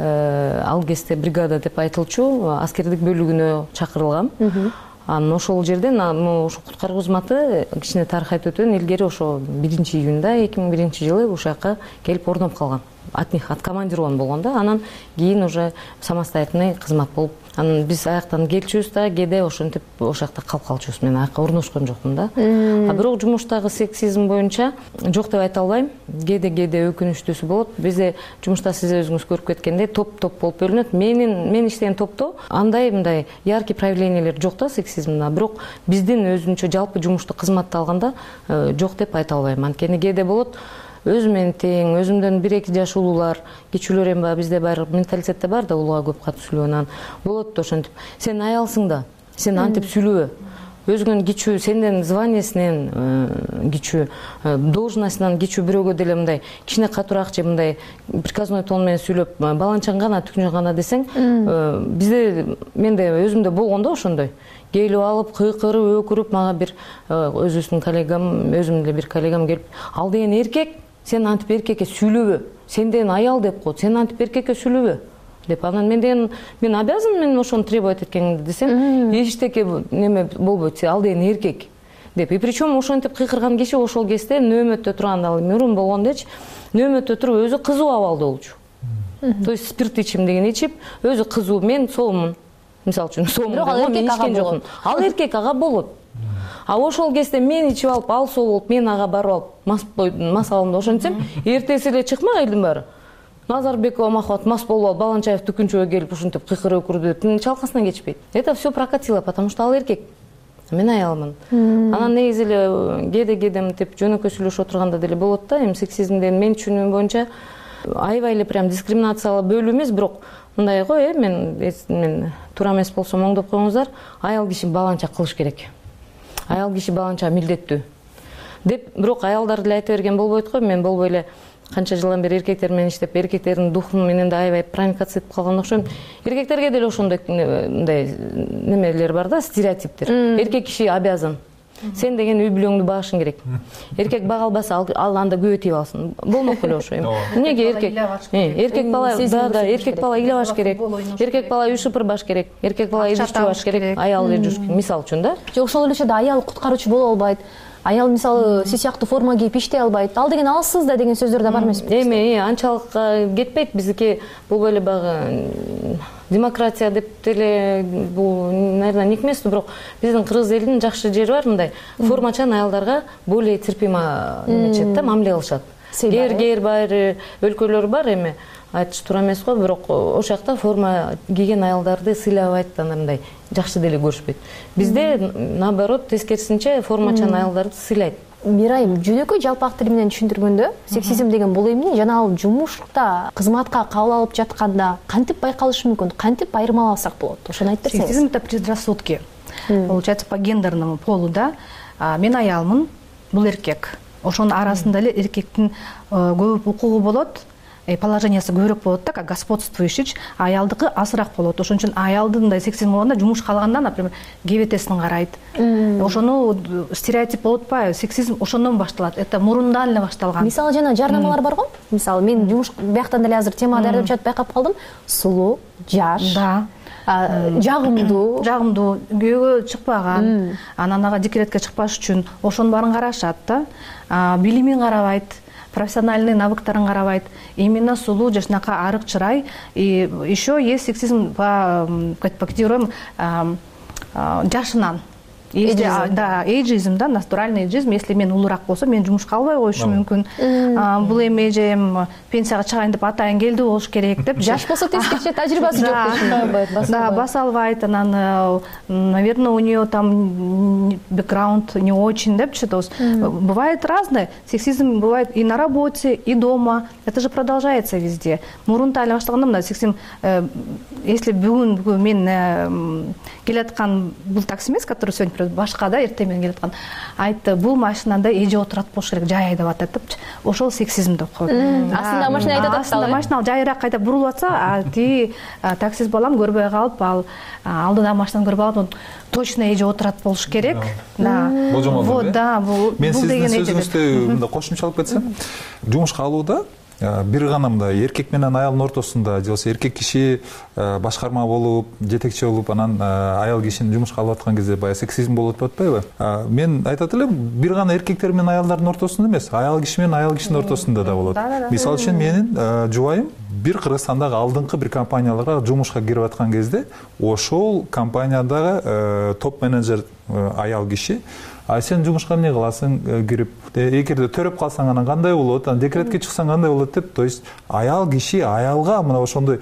ал кезде бригада деп айтылчу аскердик бөлүгүнө чакырылгам. Анан ошол жерден ошо куткаруу кызматы кичине тарых айтып өтөйүн. Илгери ошо 1-июнда 2001-жылы ушул жака келип орноп калган. От них откомандирован болгон да. Анан кийин уже самостоятельный кызмат болуп, анан биз аяктан келчүбүз да, кээде ошентип ошол жакта калып калчубуз. Мен аякка орношкон жокмун да. Бирок жумуштагы сексизм боюнча жок деп айта албайм. Кээде өкүнүчтүүсү болот. Бизде жумушта сиз өзүңүз көрүп кеткендей топ болуп бөлүнөт. Мен иштеген топто мындай яркий проявлениялер жок да сексизмда. Бирок биздин өзүнчө жалпы жумуштук кызматты алганда жок деп айта албайм. Анткени кээде болот өзүм менен тең, өзүмдөн 1-2 жаш улуулар, кичүүлөр эми бизде бар менталитетте бар да, улууга көп катуу сүйлөөнөн. Болот да ошентип. Сен аялсың да, сен антип сүйлөбө. Өзүңөн кичүү, сенден званиясынан кичүү, должностунан кичүү бирөөгө деле мындай кичине катуураак же мындай приказной тон менен сүйлөп, баланчаң гана, түкүнчөң гана десең, бизде менде өзүмдө болгон да ошондой. Келип алып, кыйкырып, өкүрүп, мага бир өзүбүздүн коллегам, өзүмдүн эле бир коллегам келип, ал деген эркек, сен антип эркекке сүйлөбө. Сенден аял деп коет, сен антип эркекке сүйлөбө деп. Анан мен обязан мен ошону требовать эткенди десем, эчтеке неме болбойт, ал деген эркек деп. И причем ошентип кыйкырган киши ошол кезде нөөмөттө турган, ал мурун болгондочу, нөөмөттө туруп өзү кызуу абалда болчу. То есть спирт ичим деген ичип, өзү кызуу, мен соомун. Мисалы үчүн соомун, мен ичкен жокмун. Ал эркек ага болот. А ошол кезде мен ичип алып, ал соо болуп, мен ага барып алып, мас абалымда ошентсем, эртеси эле чыкмак элдин баары. Назарбекова Махабат мас болуп алып, Баланчаев түкүнчөгө келип ушинтип кыйкырып өкүрдү, чалкасынан кечпейт. Это все прокатило, потому что ал эркек. Мен аялмын. Анан негизи эле кээде мынтип жөнөкөй сүйлөшүп отурганда деле болот да, эми сексизмден мен түшүнүм боюнча аябай эле прям дискриминациялуу бөлүү эмес, бирок мындай го, мен туура эмес болсом оңдоп коюңуздар, аял киши баланча кылыш керек. Аял киши баланча милдеттүү деп, бирок аялдар деле айта берген болбойт го. Мен болбой эле канча жылдан бери эркектер менен иштеп, эркектердин духун менен да аябай проникация этип калган окшойм. Эркектерге деле ошондой мындай немелер бар да, стереотиптер. Эркек киши обязан. Сен деген үй бүлөңдү багышың керек. Эркек бага албаса, ал анда күбө тийип алсын. Болмок эле ошо. Эмнеге эркек бала эркек бала ыйлабаш керек. Эркек бала үй шыпырбаш керек. Эркек бала идиш жуубаш керек. Аял эле жууш керек. Мисалы үчүн да. Жок, ошол эле учурда аял куткаруучу боло албайт. Аял мисалы сиз сыяктуу форма кийип иштей албайт. Ал деген алсыз да деген сөздөр да бар эмеспи? Эми анчалык кетпейт. Биздики болбой эле багы демократия деп деле бул, наверное, ник эмес, бирок биздин кыргыз элинин жакшы жери бар, мындай формачан аялдарга более терпимо немечет да, мамиле кылышат. кээ бир өлкөлөр бар эми айтыш туура эмес го, бирок ошол жакта форма кийген аялдарды сыйлабайт, анандай жакшы деле көрүшпөйт. Бизде наоборот тескерисинче формачан аялдарды сыйлайт. Мирайым, жөнөкөй жалпак тил менен түшүндүргөндө, сексизм деген бул эмне? Жана ал жумушта, кызматка кабыл алып жатканда кантип байкалышы мүмкүн? Кантип айырмаласак болот? Ошону айтып берсеңиз. Сексизм — это предрассудки. Получается, по гендерному полу, да? Мен аялмын, бул эркек. Ошонун арасында эле эркектин көп укугу болот, положениясы көбүрөөк болот да, как господствующий, аялдыкы азыраак болот. Ошон үчүн аялдын мындай сексизм болгондо жумуш калганда, например, кебетесин карайт. Ошону стереотип болуп атпайбы? Сексизм ошондон башталат. Это мурундан эле башталган. Мисалы жана жарнамалар бар го. Мисалы мен жумуш бияктан деле азыр тема дайрап жатып байкап калдым. Сулуу, жаш. Да. Жагымдуу күйөөгө чыкпаган, анан ага декретке чыкпаш үчүн ошонун баарын карашат да. Билимин карабайт, профессиональный навыктарын карабайт. Именно сулуу, жашнака арык чырай. И еще есть сексизм по категориям жашынан. Если, да, эйджизм, да, натуральный эйджизм. Если мен улураак болсо, мен жумушка албай коюшум мүмкүн. Бул эми же пенсияга чыгайын деп атайын келди болуш керек деп. Жаш болсо тескече тажрыйбасы жок дешин. Да, баса албайт, анан, наверное, у нее там бэкграунд не очень, депчи. То есть бывает разное. Сексизм бывает и на работе, и дома. Это же продолжается везде. Мурунта эле баштаганда мына сексизм, если бүгүн мен келаткан бул таксимист, который сегодня башка да, эртең менен келаткан, айтты, бул машинада эже отурат болуш керек, жай айдап атат депчи. Ошол сексизм деп коет. Астында машина айдап атат. Астында машина жайыраак кайда бурулуп атса, ти таксист балам көрбөй калып, ал алдыда машинаны көрүп алып, точно эже отурат болуш керек. Да. Вот, да, бул деген мен сиздин сөзүңүздө кошумчалап кетсем, жумушка алууда бир гана мындай эркек менен аялдын ортосунда, же болбосо эркек киши башкарма болуп, жетекчи болуп, анан аял кишини жумушка алып аткан кезде баягы сексизм болуп атпайбы? Мен айтат элем, бир гана эркектер менен аялдардын ортосунда эмес, аял киши менен аял кишинин ортосунда да болот. Мисалы үчүн менин жубайым бир Кыргызстандагы алдыңкы бир компанияларга жумушка кирип аткан кезде, ошол компаниядагы топ менеджер аял киши, сен жумушка эмне кыласың кирип, эгерде төрөп калсаң анан кандай болот, анан декретке чыксаң кандай болот деп, то есть аял киши аялга мына ошондой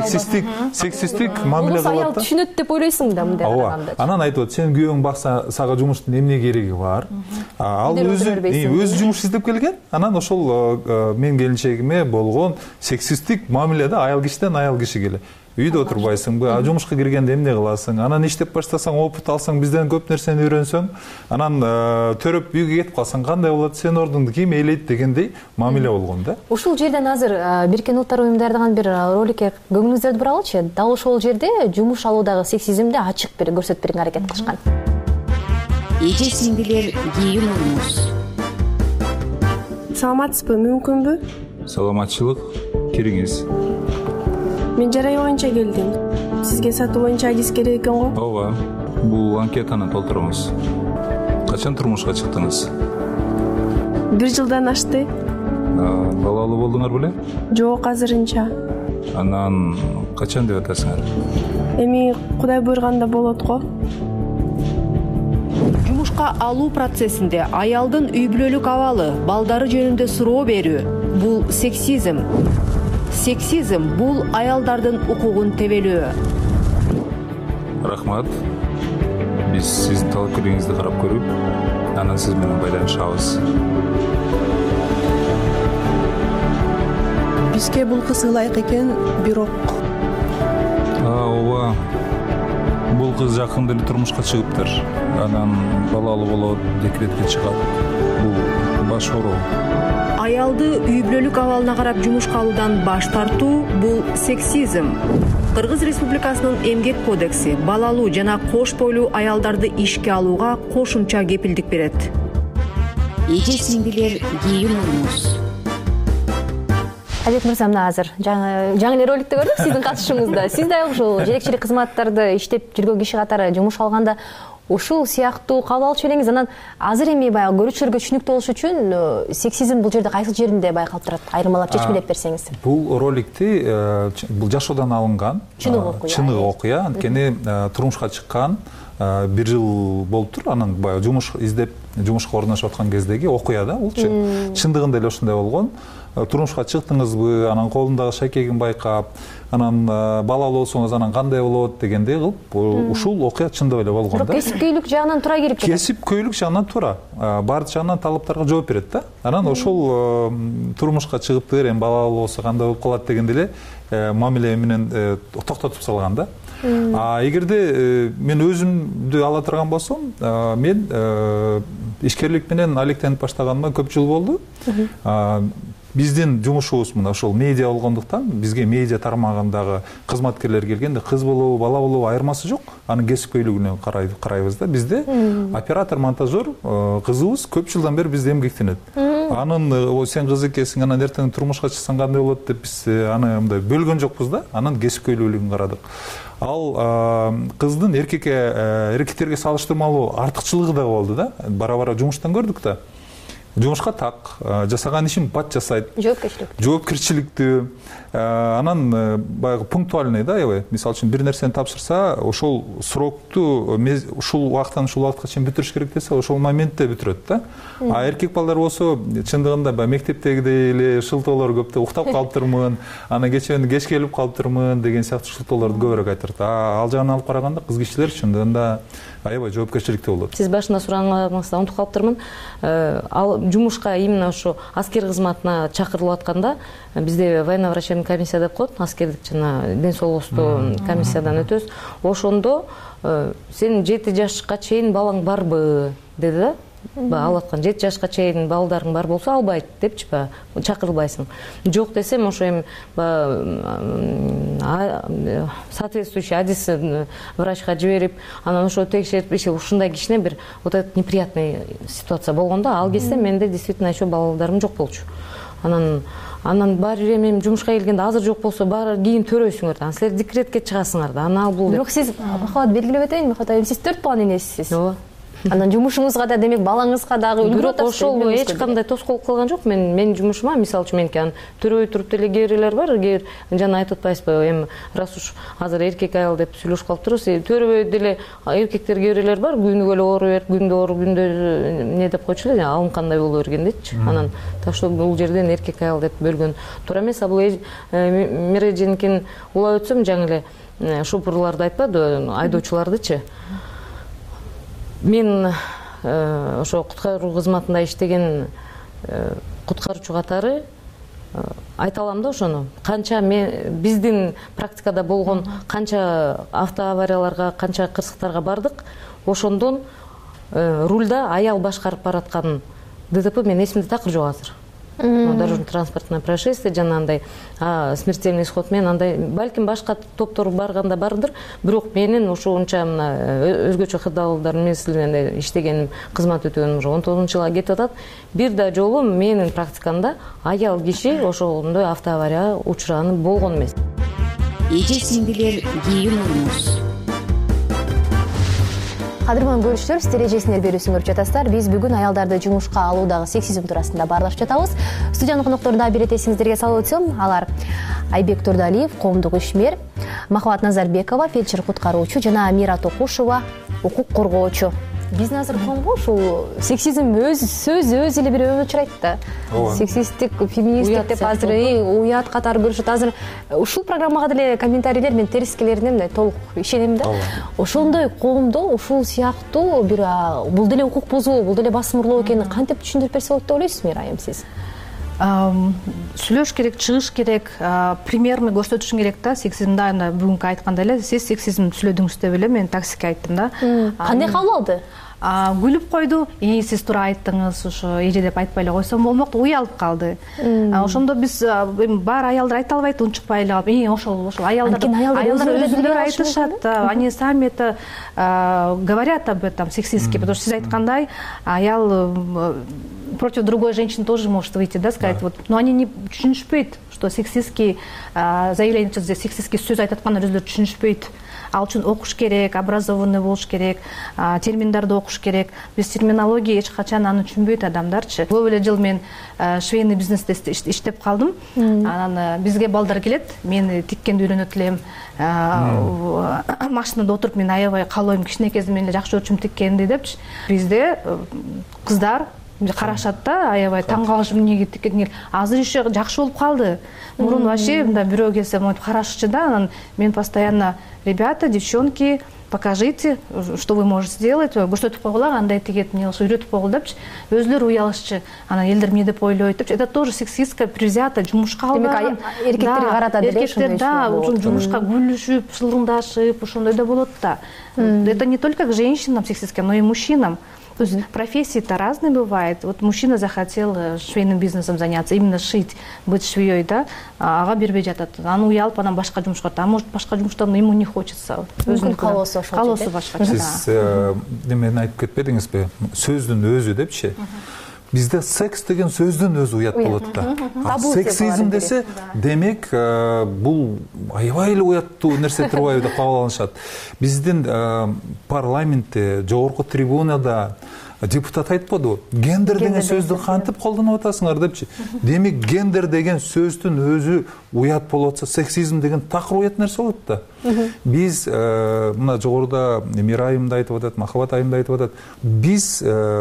сексистик мамиле кылат да. Аял түшүнөт деп ойлойсуң да мындай караганда. Анан айтып, сен күйөөң бакса, сага жумуштун эмне кереги бар? Ал өзү жумуш издеп келген, анан ошол мен келинчегиме болгон сексистик мамиледе аял кишиден аял кишиге эле. Үйдө отурбайсыңбы, жумушка киргенде эмне кыласың, анан иштеп баштасаң, опыт алсаң, бизден көп нерсени үйрөнсөң, анан төрөп үйгө кетип калсаң кандай болот, сен ордуңду ким ээлейт дегендей мамиле болгон да. Ушул жерден азыр Бириккен Улуттар Уюму даярдаган бир роликке көңүлүңүздөрдү буралычы. Дал ошол жерде жумуш алуудагы сексизмди ачык бир көрсөтүп берүүгө аракет кылышкан. Эже сиңдилер кийин урмуз. Саламатсызбы, мүмкүнбү? Саламатчылык, кириңиз. Мен жарай боюнча келдим. Сизге сатуу боюнча адис керек экен го? Ооба. Бул анкетаны толтуруңуз. Качан турмушка чыктыңыз? 1 жылдан ашты. Балалуу болдуңар беле? Жок, азырынча. Анан качан деп атасыңар? Эми Кудай буйрганда болот го. Жумушка алуу процессинде аялдын үй бүлөлүк абалы, балдары жөнүндө суроо берүү — бул сексизм. Сексизм — бул аялдардын укугун тебелөө. Рахмат. Биз сиздин талапкерлигиңизди карап көрүп, анан сиз менен байланышабыз. Бизге бул кыз ылайык экен, бирок ооба. Бул кыз жакында эле турмушка чыгыптыр. Анан балалуу болот, декретке чыгат. Бул баш ороо. Аялды үй бүлөлүк абалына карап жумушка алуудан баш тартуу — бул сексизм. Кыргыз Республикасынын Эмгек кодекси балалуу жана кош бойлуу аялдарды ишке алууга кошумча кепилдик берет. Эже сиңдилер кийин урмуз. Азат мырза, мына азыр жаңы эле роликти көрдүк сиздин катышуңузда. Сиз да ушул жетекчилик кызматтарды иштеп жүргөн киши катары жумуш алганда ушул сыяктуу кабыл алчу элеңиз. Анан азыр эми баягы көрүүчүлөргө түшүнүктүү болуш үчүн сексизм бул жерде кайсы жеринде байкалып турат? Айырмалап чечмелеп берсеңиз. Бул роликти бул жашоодон алынган, чыныгы окуя. Анткени турмушка чыккан 1 жыл болуптур. Анан баягы жумуш издеп жумушка орношуп аткан кездеги окуя да булчу. Чындыгында эле ошондой болгон. Турмушка чыктыңызбы, анан колундагы шакегин байкап, анан балалуу болсоңуз анан кандай болот дегендей кылып, ушул окуя чындап эле болгон да. Бирок кесипкөйлүк жагынан туура келип жатат. Кесипкөйлүк жагынан туура. Баардык жагынан талаптарга жооп берет да. Анан ошол турмушка чыгыптыр, эми балалуу болсо кандай болуп калат дегендей эле мамиле менен токтотуп салган да. Эгерде мен өзүмдү ала турган болсом, мен ишкерлик менен алектенип баштаганыма көп жыл болду. Биздин жумушубуз мына ошол медиа болгондуктан бизге медиа тармагындагы кызматкерлер келгенде кыз болобу, бала болобу айырмасы жок. Анын кесипкөйлүгүнө карайбыз да. Бизде оператор, монтажер кызыбыз көп жылдан бери бизде эмгектенет. Анын сен кыз экенсиң, анан эртең турмушка чыксаң кандай болот деп биз аны мындай бөлгөн жокпуз да. Анын кесипкөйлүгүн карадык. Ал кыздын эркектерге салыштырмалуу артыкчылыгы да болду да. Бара-бара жумуштан көрдүк да. Жумушка так, жасаган ишин бат жасайт. Жоопкерчиликтүү. Анан баягы пунктуальный да, аябай. Мисалы үчүн бир нерсени тапшырса, ошол срокту ушул убакыттан ушул убакытка чейин бүтүрүш керек десе, ошол моментте бүтүрөт да. Эркек балдар болсо, чындыгында мектептегидей эле шылтоолор көп да, уктап калыптырмын, анан кечээ кеч келип калыптырмын деген сыяктуу шылтоолорду көбүрөөк айтырт. Ал жагынан алып караганда кыз кишилер чындыгында аябай жоопкерчиликтүү болот. Сиз башында сураганыңызда унутуп калыптырмын. Ал жумушка именно ошо аскер кызматына чакырылып атканда бизде военно-врачебный комиссия деп коет, аскердик жана ден соолукту комиссиядан өтөбүз. Ошондо сен 7 жашка чейин балаң барбы деди да. Алып аткан 7 жашка чейин балдарың бар болсо албайт депчи, чакырылбайсың. Жок десем, ошо эми соответствующий адис врачка жиберип, анан ошо текшерип, ушундай кичине бир вот этот неприятный ситуация болгондо, ал кезде менде действительно еще балдарым жок болчу. Анан бар эми жумушка келгенде азыр жок болсо баары кийин төрөйсүңөр да. Силер декретке чыгасыңар да. Анан бул. Бирок сиз Махабат белгилеп өтөйүн, Махабат, сиз 4 баланын энесисиз. Ооба. Анан жумушуңузга да демек балаңызга дагы үлгү атасыз. Ошол эч кандай тоскоолдук кылган жок. Мен жумушума, мисалы үчүн меники төрөбөй туруп деле кээ бар. Жана айтып атпайсызбы, эми раз уж азыр эркек аял деп сүйлөшүп калыптырбыз. Төрөбөй деле эркектер кээ бар. Күнүгө эле оору берип, күндө оору, күндө не деп койчу эле, алым кандай боло бергендечи. Анан так что бул жерден эркек аял деп бөлгөн туура эмес. Бул Миреженкин улап өтсөм, жаңы эле шопурларды айтпады, айдоочулардычы. Мен ошо куткаруу кызматында иштеген куткаруучу катары айта алам да ошону. Канча биздин практикада болгон канча автоаварияларга, канча кырсыктарга бардык, ошондон рульда аял башкарып бараткан ДТП мен эсимде такыр жок азыр. Дорожно-транспортное происшествие, жана андай смертельный исход менен андай балким башка топтор барганда бардыр. Бирок менин ошонча өзгөчө кырдаалдар менен иштегеним, кызмат өтөгөнүм уже 19-жылга кетип атат. Бир да жолу менин практикамда аял киши ошондой автоаварияга учураганы болгон эмес. Эже сиңдилер кийинүүбүз. Кадырман көрүүчүлөр, сиз эрежесиңер берүүсүн көрүп жатасыздар. Биз бүгүн аялдарды жумушка алуудагы сексизм туурасында баарлашып жатабыз. Студиянын конокторунда бир эсиңиздерге салып өтсөм, алар Айбек Турдалиев, коомдук ишмер, Махабат Назарбекова, фельдшер куткаруучу жана Мира Токушева, укук коргоочу. Биздин азыр коомго ушул сексизм сөз эле бир өчүрөйт да. Сексисттик, феминисттик деп азыр уят катары көрүшөт. Азыр ушул программага деле комментарийлер мен терискелерине мындай толук ишенем да. Ошондой коомдо ушул сыяктуу бир бул деле укук бузуу, бул деле басымырлоо экенин кантип түшүндүрүп берсе болот деп ойлойсуз, Мира айым сиз? Сүйлөш керек, чыгыш керек, примерни көрсөтүш керек да. Сексизмда бүгүнкү айткандай эле, сиз сексизм сүйлөдүңүз деп эле мен таксике айттым да. Кандай кабыл алды? Күлүп койду. Сиз туура айттыңыз, ошо эже деп айтпай эле койсом болмок, уялып калды. Ошондо биз бар аялдар айта албайт, унчукпай эле калып, ошол аялдар өзүлөрү айтышат, они сами это говорят об этом сексистски, потому что сиз айткандай аял против другой женщины тоже может выйти, да, сказать, вот, но они не түшүнүшпөйт, что сексистский заявление, сексистский сөз айтаткандар өзүлөрү түшүнүшпөйт. ал үчүн окуш керек, образованный болуш керек, терминдарды окуш керек. Биз терминология эч качан аны түшүнбөйт адамдарчы. Көп эле жыл мен швейный бизнесте иштеп калдым. Анан бизге балдар келет, мен тиккенди үйрөнөт элем. Машинада отуруп мен аябай каалойм, кичинекейден эле жакшы өчүм тиккенди депчи. Бизде кыздар карашат да, аябай таң калышып эмнеге тиккениңер. Азыр еще жакшы болуп калды. Мурун вообще мындай бирөө келсе монтип карашчы да, анан мен постоянно: ребята, девчонки, покажите, что вы можете сделать, көрсөтүп койгула, кандай тигет, эмне кылыш, үйрөтүп койгула депчи. Өзүлөрү уялышчы. Анан элдер эмне деп ойлойт депчи. Это тоже сексистская привзято, жумушка алган. Эркектерге карата деле. Эркектер да, жумушка гүлүшүп, шылыңдашып, ошондой да болот да. Это не только к женщинам сексистское, но и мужчинам. То есть профессии-то разные бывают. Вот мужчина захотел швейным бизнесом заняться, именно шить, быть швеей, да, ага бербей жатат. Аны уялып, анан башка жумуш кылат. А может башка жумуштан ему не хочется. Каалоосу башка. Сиз мен айтып кетпедиңизби? Сөздүн өзү депчи. Бизде секс деген сөздүн өзү уят болот да. Сексизм десе, демек бул аябай эле уяттуу нерсе турбайбы деп кабыл алышат. Биздин парламентте, жогорку трибунада депутат айтпады, гендер деген сөздү кантип колдонуп атасыңар депчи. Демек гендер деген сөздүн өзү уят болуп атса, сексизм деген такыр уят нерсе болот да. Биз мына жогоруда Мирайым да айтып атат, Махабат айым да айтып атат. Биз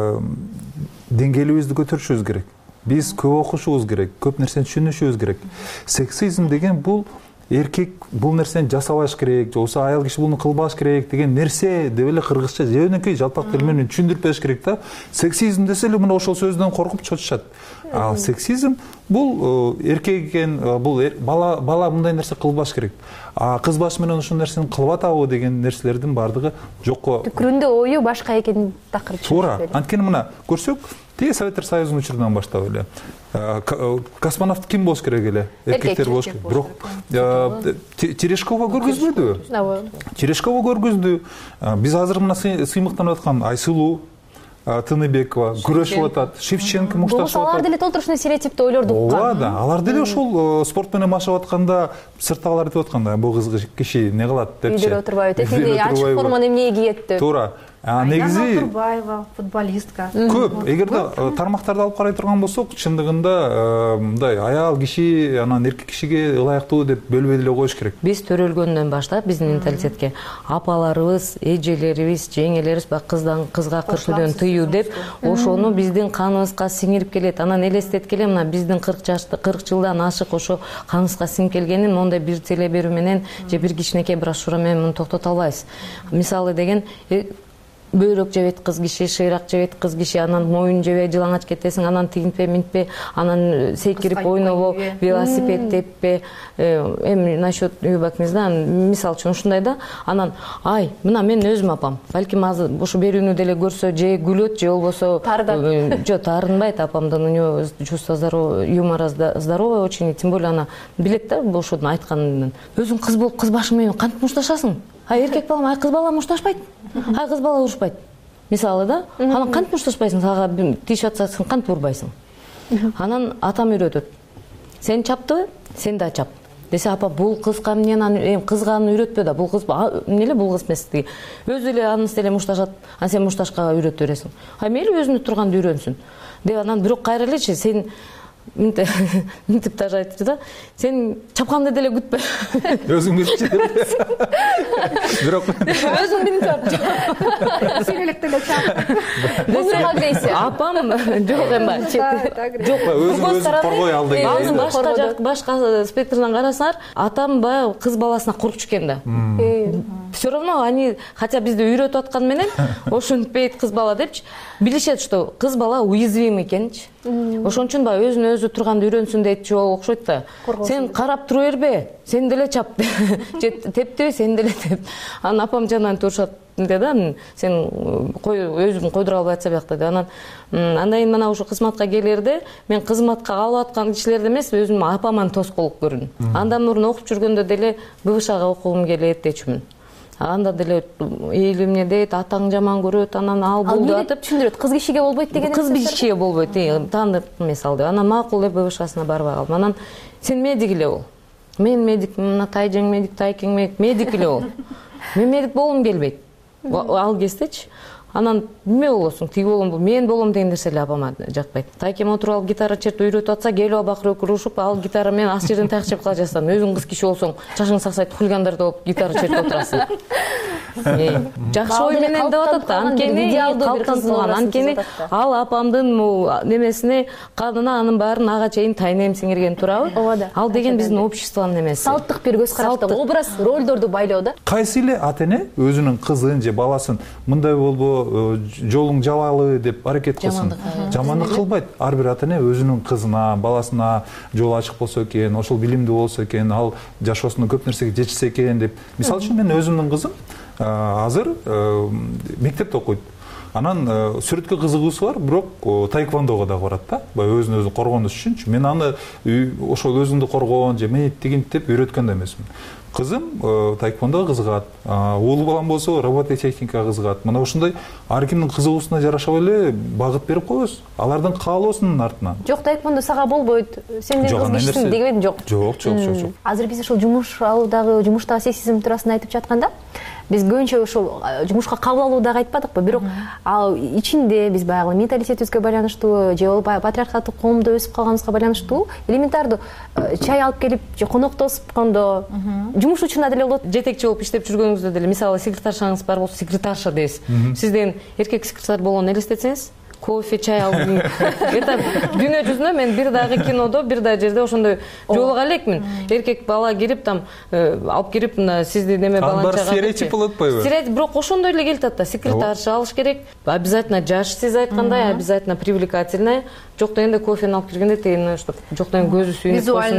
деңгээлибизди көтөрүшүбүз керек. Биз көп окушубуз керек, көп нерсени түшүнүшүбүз керек. Сексизм деген бул эркек бул нерсени жасабаш керек, же болбосо аял киши буну кылбаш керек деген нерсе деп эле кыргызча жөнөкөй жалпак тил менен түшүндүрүп бериш керек да. Сексизм десе эле мына ошол сөздөн коркуп чочушат. Ал сексизм бул эркек экен, бул бала мындай нерсе кылбаш керек. Кыз баш менен ушул нерсени кылып атабы деген нерселердин бардыгы жокко. Түкүрүндө ою башка экенин такыр түшүнүп. Туура. Анткени мына көрсөк, тиги Советтер Союзунун учурунан баштап эле космонавт ким болуш керек эле? Эркектер болуш керек. Бирок Терешкова көргөзбөдү. Терешкова көргөздү. Биз азыр мына сыймыктанып аткан Айсулуу Тыныбекова күрөшүп атат, Шевченко мушташып атат. Алар деле толтура стереотипти ойлорду уккан. Ооба да, алар деле ошол спорт менен машыгып атканда сырттагылар айтып атканда, бул кыз киши не кылат депчи. Үйдө отурбайбы, тетиги ачык форманы эмне кийет деп. Туура. Негизи Турбаева, футболистка. Көп. Эгерде тармактарды алып карай турган болсок, чындыгында мындай аял киши анан эркек кишиге ылайыктуу деп бөлбөй деле коюш керек. Биз төрөлгөндөн баштап биздин менталитетке апаларыбыз, эжелерибиз, жеңелерибиз кызга кыркылуудан тыюу деп ошону биздин каныбызга сиңирип келет. Анан элестеткиле, мына биздин 40 жылдан ашык ошо каныбызга сиңип келгенин мондай бир теле берүү менен же бир кичинекей брошюра менен муну токтото албайбыз. Мисалы деген бөйрөк жебейт кыз киши, шыйрак жебейт кыз киши, анан моюн жебей жылаңач кетесиң, анан тигинтпе, минтпе, анан сейкирип ойнобо, велосипед теппе, эми насчет үйбакмиз да, мисалы үчүн ушундай да, анан ай, мына мен өзүм апам, балким азыр ушу берүүнү деле көрсө же күлөт, же болбосо жок, таарынбайт, апамдын у него чувство юмора здоровое очень, тем более ана билет да ошодун айтканын. Өзүң кыз болуп кыз башы менен кантип мушташасың? Эркек балам, кыз бала мушташпайт. Кыз бала урушпайт. Мисалы да, анан кантип мушташпайсың, сага тиешип атса сен кантип урбайсың? Анан атам үйрөтөт. Сен чаптыбы? Сен да чап. Десе апа, бул кызга эмне, кызга аны үйрөтпө да, бул кыз эмне эле бул кыз эмес деги. Өзү эле анысы эле мушташат, а сен мушташка үйрөтө бересиң. Мейли өзүнө турганды үйрөнсүн. Деп анан бирок кайра элечи сен мынтип даже айтты да, сен чапканды деле күтпө. Өзүң билчи. Бирок өзүң билип Сен элек деле чап. Бул как дейсиз? Апам жок эми. Жок, өзүн коргой алды. Башка спектрден карасаңар, атам баягы кыз баласына коркчу экен да. Все равно они, хотя бизди үйрөтүп аткан менен, ошентпейт кыз бала депчи, билишет, что кыз бала уязвим экенчи. Ошон үчүн баягы өзүнө өзү турганды үйрөнсүн дейт, жол окшойт да. Сен карап тура бербе, сен деле чап. Же тепти, сен деле теп. Анан апам жанынан турушат да, сен өзүң койдура албай атса биякта деп. Анан андан кийин мына ушу кызматка келерде, мен кызматка алып аткан кишилерди эмес, өзүм апаман тоскоолук көрдүм. Андан мурун окуп жүргөндө деле БВШга окугум келет дечүмүн. Анда деле элимне дейт, атаң жаман көрөт, анан ал бул деп түшүндүрөт. Кыз кишиге болбойт деген. Кыз кишиге болбойт, таанып эмес алды. Анан макул деп БВШсына барбай калдым. Анан сен медик эле бол. Мен медик, мына тайжең медик, тайкең медик эле бол. мемлекет болгум келбейт ал кездечи. Анан неме болосуң, тиги болом, мен болом деген нерсе эле апама жакпайт. Тайкем отуруп алып гитара чертип үйрөтүп атса, келип бакырып урушуп, ал гитара менен ас жерден таяк чеп кала жатсам, өзүң кыз киши болсоң, чашың саксайт, хулигандар болуп гитара чертип отурасың. Жакшы ой менен деп атат да, анткени калыптантылган, анткени ал апамдын немесине, канына анын баарын ага чейин тайнем сиңирген турабы? Ал деген биздин обществонун немеси. Салттык бир көз караштык, образ, ролдорду байлоо да. Кайсы эле ата эне өзүнүн кызын же баласын мындай болбо, жолуң жабалы деп аракет кылсын. Жамандык кылбайт. Ар бир ата эне өзүнүн кызына, баласына жол ачык болсо экен, ошол билимдүү болсо экен, ал жашоосунда көп нерсеге жетишсе экен деп. Мисалы үчүн мен өзүмдүн кызым азыр мектепте окуйт. Анан сүрөткө кызыгуусу бар, бирок таэквондого да барат да. Өзүн өзү коргонуш үчүнчү. Мен аны ошол өзүңдү коргоон же мени тигинт деп үйрөткөн да эмесмин. Кызым таэквондого кызыгат, уул балам болсо робототехникага кызыгат. Мына ушундай ар кимдин кызыгуусуна жараша эле багыт берип коебуз. Алардын каалоосунун артынан. Жок, таэквондо сага болбойт. Сен менен кыз кишисиң дегенбедим, жок. Жок. Азыр биз ушул жумуш алуудагы, жумуштагы сексизм туурасында айтып жатканда, биз көбүнчө ушул жумушка кабыл алуудагы айтпадыкпы, бирок ал ичинде биз баягы менталитетибизге байланыштуу же патриархаттык коомдо өсүп калганыбызга байланыштуу элементардуу чай алып келип же коноктошкондо жумуш учуна деле болот. Жетекчи болуп иштеп жүргөнүңүздө деле мисалы секретаршаңыз бар болсо секретарша дейсиз. Сиз деген эркек секретарь болгонун элестетсеңиз, кофе, чай алып. Это дүйнө жүзүнө мен бир дагы кинодо, бир дагы жерде ошондой жолуга элекмин. Эркек бала кирип там алып кирип мына сизди неме баланчага. Стереотип болот атпайбы? Стереотип, бирок ошондой эле келип атат да. Секретарша алыш керек. Обязательно жаш, сиз айткандай, обязательно привлекательная. Жок дегенде кофени алып киргенде тегин чтоб жок деген көзү сүйүнүп калсын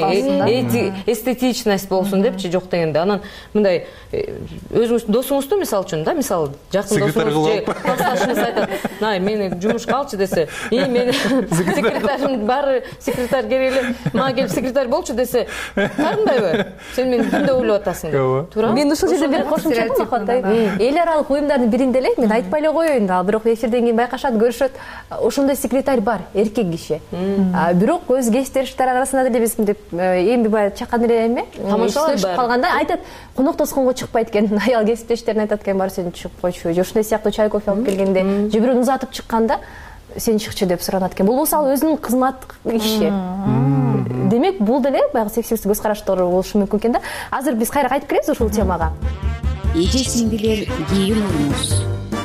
да. Эстетичность болсун депчи, жок дегенде. Анан мындай өзүңүздүн досуңузду мисалы үчүн да, мисалы жакын досуңуз же классташыңыз айтат, "Най, мени жумушка алчы" десе, мен секретарым баары секретарь керек эле, мага келип секретарь болчу десе, карындайбы? Сен мени күндө ойлоп атасың деп. Туура? Мен ушул жерде бир кошумча кылып эл аралык уюмдардын биринде эле мен айтпай эле коеюн да, бирок эфирден кийин байкашат, көрүшөт. Ошондой секретарь бар, эркек киши. Бирок өз кесиптештер арасында деле биз деп эми баягы чакан эле эме тамашалап калганда айтат, коноктошконго чыкпайт экен, аял кесиптештерин айтат экен, бар сен чыгып койчу, же ушундай сыяктуу чай кофе алып келгенде, же бирөөнү узатып чыкканда сен чыкчы деп суранат экен. Бул болсо ал өзүнүн кызматтык иши. Демек, бул деле баягы сексист көз караштар болушу мүмкүн экен да. Азыр биз кайра кайтып киребиз ушул темага. Эже сиңдилер кийинүүбүз.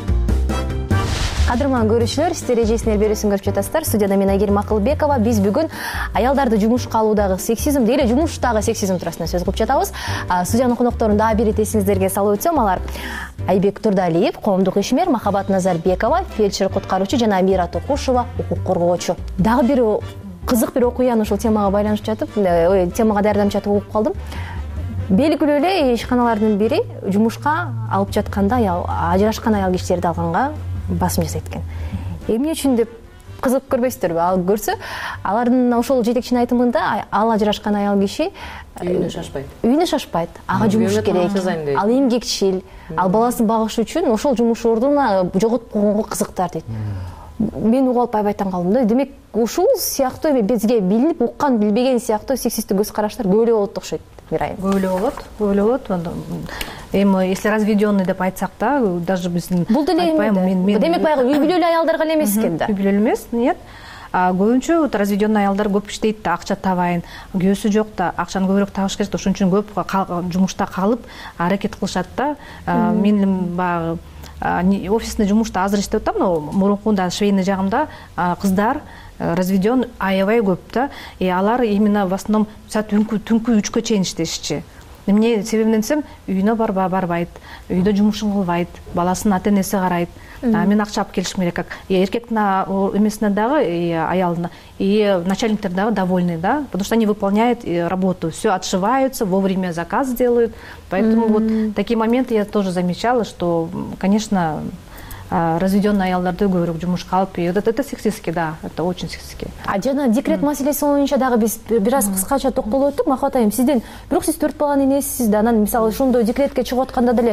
Кадырман көрүүчүлөр, сиздер эжесиңер берүүсүн көрүп жатасыздар. Студияда мен Айгерим Акылбекова. Биз бүгүн аялдарды жумушка алуудагы сексизм, деле жумуштагы сексизм туурасында сөз кылып жатабыз. Студиянын конокторун дагы бир эсиңиздерге салып өтсөм, алар Айбек Турдалиев, коомдук ишмер, Махабат Назарбекова, фельдшер куткаруучу жана Мира Токушева, укук коргоочу. Дагы бир кызык бир окуяны ушул темага байланыштырып жатып, темага даярданып жатып угуп калдым. Белгилүү эле ишканалардын бири жумушка алып жатканда ажырашкан аял кишилерди алганга басым жасайт экен. Эмне үчүн деп кызык көрбөйсүздөрбү? Ал көрсө, алардын ошол жетекчинин айтымында ал ажырашкан аял киши үйүнө шашпайт. Ага жумуш керек. Ал эмгекчил, ал баласын багыш үчүн ошол жумуш ордуна жоготуп койгонго кызыктар дейт. Мен угуп алып аябай таң калдым да. Демек, ушул сыяктуу эме бизге билинип, уккан, билбеген сыяктуу сексисттик көз караштар көп эле болот окшойт. Көп эле болот. Эми если разведенный деп айтсак да, даже биздин бул деле демек баягы үй бүлөлүү аялдарга эле эмес экен да. Үй бүлөлүү эмес, нет. Көбүнчө разведенный аялдар көп иштейт да, акча табайын, күйөөсү жок да, акчаны көбүрөөк табыш керек да, ошон үчүн көп жумушта калып аракет кылышат да. Мен баягы офисный жумушта азыр иштеп атам, мурункунда швейный жагымда кыздар разведен аябай көп да. Алар именно в основном түнкү 3-кө чейин иштешчи. Эмне себебинен десем, үйүнө барбайт, үйдө жумушун кылбайт, баласын ата-энеси карайт. Мен акча алып келишим керек, как эркектин эмесине дагы, аялына, и начальниктер дагы довольны, да, потому что они выполняют работу, все отшиваются, вовремя заказ делают. Поэтому вот такие моменты я тоже замечала, что, конечно, разведенный аялдарды көбүрөөк жумушка алып, это сексистски, да, это очень сексистски. Жана декрет маселеси боюнча дагы биз бир аз кыскача токтолуп өттүк. Махабат айым, сизден бирок сиз 4 баланын энесисиз да, анан мисалы ошондой декретке чыгып атканда деле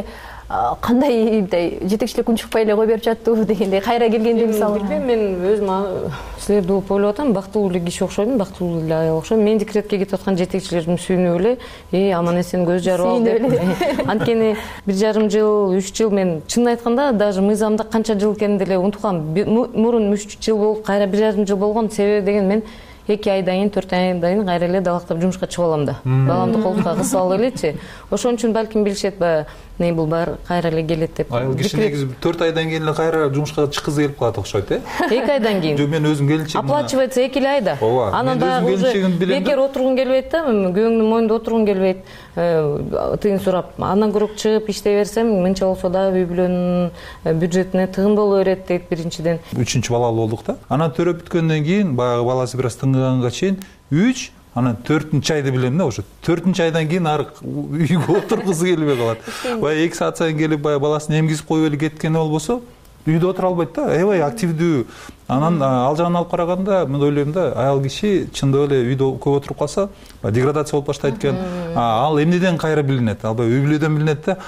кандай мындай жетекчилик унчукпай эле кой берип жатты дегендей кайра келгенде мисалы билбейм, мен өзүм силерди угуп ойлоп атам, бактылуу эле киши окшойм, бактылуу эле аял окшойм. Мен декретке кетип аткан жетекчилерим сүйүнүп эле аман эсен көз жарып ал деп. Анткени 1,5 жыл 3 жыл мен чынын айтканда даже мыйзамда канча жыл экенин деле унутуп калдым. Мурун 3 жыл болуп кайра 1,5 жыл болгон себеби деген мен 2 айдан кийин 4 айдан кийин кайра эле далактап жумушка чыгып алам да. Баламды колтукка кысып алып элечи. Ошон үчүн балким билишет баягы не бул бар кайра эле келет деп. Айыл киши негизи 4 айдан кийин эле кайра жумушка чыккызы келип калат окшойт, 2 айдан кийин. Жок, мен өзүм келинчегим. Оплачивается 2 айда. Анан дагы уже бекер отургун келбейт да, күйөөңдүн моюнда отургун келбейт. Тыйын сурап, андан көрөк чыгып иштей берсем, мынча болсо да үй бүлөнүн бюджетине тыгын боло берет дейт биринчиден. 3 балалуу болдук да. Анан төрөп бүткөндөн кийин баягы баласы бир аз тыңыганга чейин 3, анан 4-айды билем да, ошо 4-айдан кийин ары үйгө отургузу келбей калат. Баягы 2 саат сайын келип баягы баласын эмгизип коюп эле кеткен болбосо, үйдө отура албайт да. Аябай активдүү. Анан ал жагын алып караганда мен ойлойм да, аял киши чындап эле үйдө көп отуруп калса, деградация болуп баштайт экен. Ал эмнеден кайра билинет? Албай үй бүлөдөн билинет да.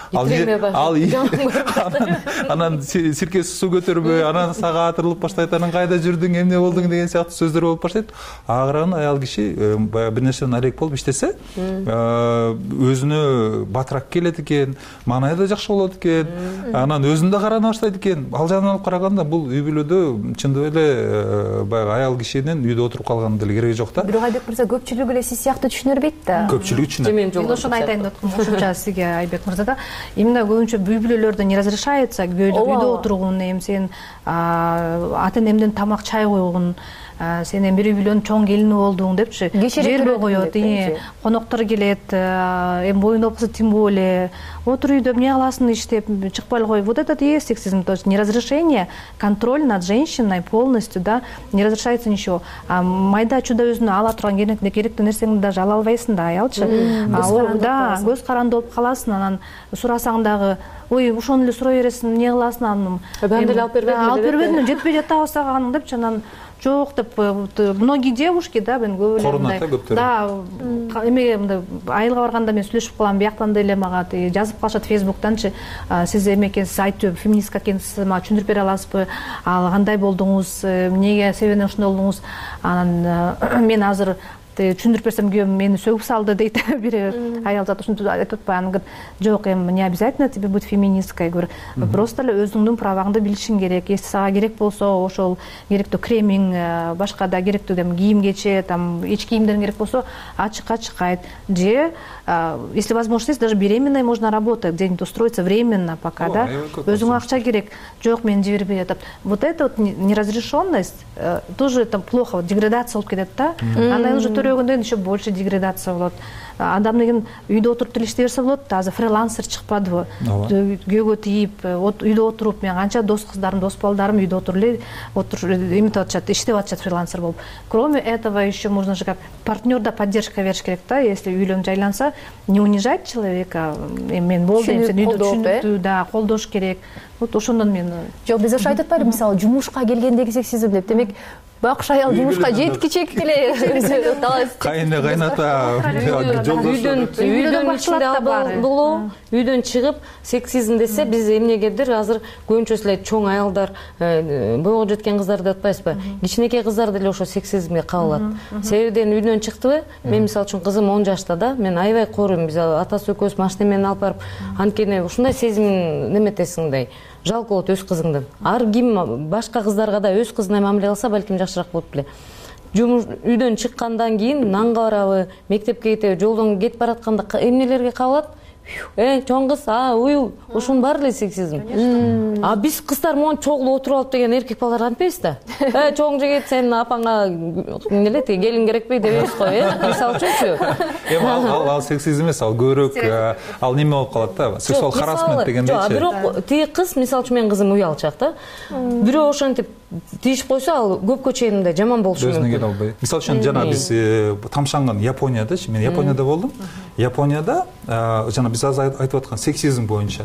Анан сиркеси суу көтөрбөй, анан сага атырылып баштайт, анан кайда жүрдүң, эмне болдуң деген сыяктуу сөздөр болуп баштайт. Ага караганда аял киши баягы бир нерседен алек болуп иштесе, өзүнө батыраак келет экен, маанайы да жакшы болот экен. Анан өзүн да карана баштайт экен. Ал жагын алып караганда бул үй бүлөдө чындап эле баягы аял кишинин үйдө отуруп калган деле кереги жок да. Бирок Айбек мырза көпчүлүгү эле сиз сыяктуу түшүнө бербейт да. Көпчүлүгү түшүнөт. Мен ошону айтайын деп аткам, кошумча сизге Айбек мырза да. Именно көбүнчө үй бүлөлөрдө не разрешается үйдө отургун, сен ата энемден тамак чай койгун, сен эми бир үй бүлөнүн чоң келини болдуң депчи. Жербей коет, коноктор келет, эми боюнда болсо тем более. Отур үйдө эмне кыласың иштеп, чыкпай эле кой. Вот это и есть сексизм, то есть неразрешение, контроль над женщиной полностью, да, не разрешается ничего. Майда чуда өзүнө ала турган керектүү нерсеңди даже ала албайсың да, аялчы. Да, көз каранды болуп каласың, анан сурасаң дагы, ой, ошону эле сурай бересиң, эмне кыласың анан? Эми алып бербедим, жетпей жатабыз анан депчи, анан жок деп многие девушки, да, мен көп эле мындай. Да, эме мындай айылга барганда мен сүйлөшүп калам, бияктан деле мага жазып калышат Фейсбуктанчы, сиз эме экенсиз, айтып, феминистка экенсиз, мага түшүндүрүп бере аласызбы? Ал кандай болдуңуз, эмнеге себебинен ушундай болдуңуз? Анан мен азыр түшүндүрүп берсем күйөөм мени сөгүп салды дейт бир аял зат. Ушинтип айтып атпайбы? Анан говорит, жок, эми не обязательно тебе быть феминисткой, говорю, просто эле өзүңдүн праваңды билишиң керек. Если сага керек болсо, ошол керектүү кремиң, башка да керектүү кийим кече, ич кийимдериң керек болсо, ачыкка чыкайт. Же, если возможность есть, даже беременной можно работать, где-нибудь устроиться временно пока, да. Өзүңө акча керек. Жок, мен жибербей атат. Вот эта вот неразрешенность тоже это плохо, деградация болуп кетет да. Андан уже төрөгөндөн еще больше деградация болот. Адамдын үйдө отуруп деле иштей берсе болот да. Азыр фрилансер чыкпадыбы? Күйөөгө тийип, үйдө отуруп, мен канча дос кыздарым, дос балдарым үйдө отуруп эметип атышат, иштеп атышат фрилансер болуп. Кроме этого еще можно же как партнерда поддержка бериш керек да. Если үйлөнүп жайланса, не унижать человека. Мен болдум, сен үйдө түшүнүктүү, да, колдош керек. Вот ошондон мен. Жок, биз ошо айтып атпайбы, мисалы, жумушка келгендеги сексизм деп. Демек, байкуш аял жумушка жеткичек деле кайны кайната үйдөн ичинде абалдуулоо, үйдөн чыгып сексизм десе биз эмнегедир азыр көбүнчө эле чоң аялдар, бойго жеткен кыздар деп атпайсызбы? Кичинекей кыздар деле ошо сексизмге кабылат. Себебиден үйдөн чыктыбы? Мен мисалы үчүн кызым 10 жашта да, мен аябай коруйм. Биз атасы экөөбүз машина менен алып барып, анткени ушундай сезимин неметесиңдей. Жалко болот өз кызыңдан. Ар ким башка кыздарга да өз кызына мамиле кылса, балким жакшыраак болот беле. Үйдөн чыккандан кийин нанга барабы, мектепке кетеби, жолдон кетип баратканда эмнелерге кабылат? Чоң кыз, уй, ушунун баары эле сексизм. Биз кыздар монун чогулуп отуруп алып деген эркек балдар антпайбыз да. Чоң жигит, сен апаңа эмне келин керекпи дебейбиз го, мисалы үчүнчү. Ал сексизм эмес, ал көбүрөөк ал неме болуп калат да, сексуал харассмент дегендейчи. Бирок тиги кыз, мисалы үчүн менин кызым уялчак да. Бирөө ошентип тийишип койсо, ал көпкө чейин мындай жаман болушу мүмкүн. Өзүнө келе албай. Мисалы үчүн жана биз тамшанган Япониядачы, мен Японияда болдум. Японияда жана биз азыр айтып аткан сексизм боюнча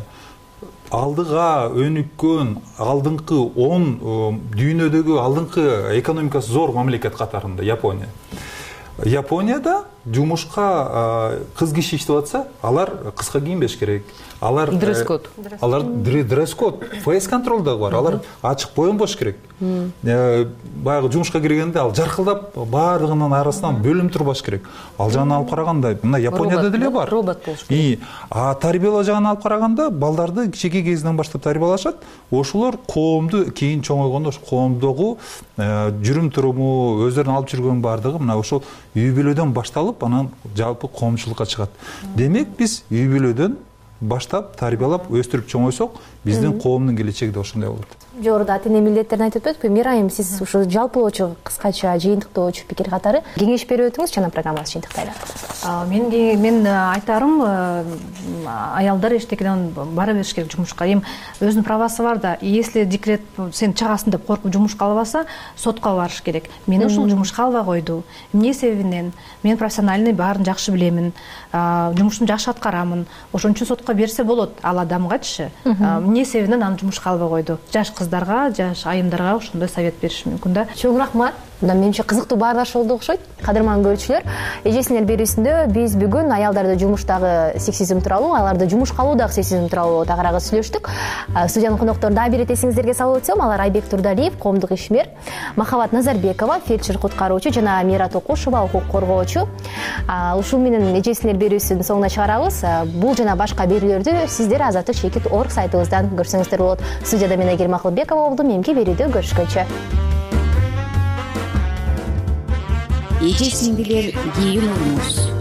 алдыга өнүккөн алдыңкы 10 дүйнөдөгү алдыңкы экономикасы зор мамлекет катарында Япония. Японияда жумушка кыз киши иштеп атса, алар кыска кийинбеш керек. Алар дресс-код. Алар дресс-код, фейс контрол дагы бар. Алар ачык боенбош керек. Баягы жумушка киргенде ал жаркылдап баардыгынын арасынан бөлүм турбаш керек. Ал жагынан алып караганда, мына Японияда деле бар. Робот болуш керек. Тарбиялоо жагынан алып караганда, балдарды кичинекей кезинен баштап тарбиялашат. Ошолор коомду кийин чоңойгондо коомдогу жүрүм туруму, өздөрүнүн алып жүргөн баардыгы мына ошол үй бүлөдөн башталып, анан жалпы коомчулукка чыгат. Демек биз үй бүлөдөн баштап тарбиялап өстүрүп чоңойсок, биздин коомдун келечеги да ошондой болот. Жогоруда ата-эне милдеттерин айтып өтпөдүкпү? Мирайым, сиз ушу жалпылоочу кыскача жыйынтыктоочу пикир катары кеңеш берип өтүңүз жана программабызды жыйынтыктайлы. Мен айтарым, аялдар эчтекеден бара бериш керек жумушка. Эми өзүнүн правасы бар да, если декрет сен чыгасың деп коркуп жумушка албаса, сотко барыш керек. Мени ушул жумушка албай койду. Эмне себебинен? Мен профессиональный баарын жакшы билемин, жумушумду жакшы аткарамын. Ошон үчүн сотко берсе болот ал адамгачы. Эмне себебинен аны жумушка албай койду? Жаш кыздарга, жаш айымдарга ошондой совет бериш мүмкүн да. Чоң рахмат. Менимче кызыктуу баардаш болду окшойт. Кадырман көрүүчүлөр, эжесинер берүүсүндө биз бүгүн аялдарды жумуштагы сексизм тууралуу, аларды жумушка алуудагы сексизм тууралуу тагыраагы сүйлөштүк. Студиянын коноктору дагы бир эсиңиздерге салып өтсөм, алар Айбек Турдалиев, коомдук ишмер, Махабат Назарбекова, фельдшер куткаруучу жана Мира Токушева, укук коргоочу. Ушул менен эжесинер берүүсүнүн соңуна чыгарабыз. Бул жана башка берүүлөрдү сиздер Азаттык Чекит орг сайтыбыздан көрсөңүздөр болот. Студияда мен Айгерим Акылбекова болдум. Эмки берүүдө көрүшкөнчө. Эже сиңдилер, кийин урмуз.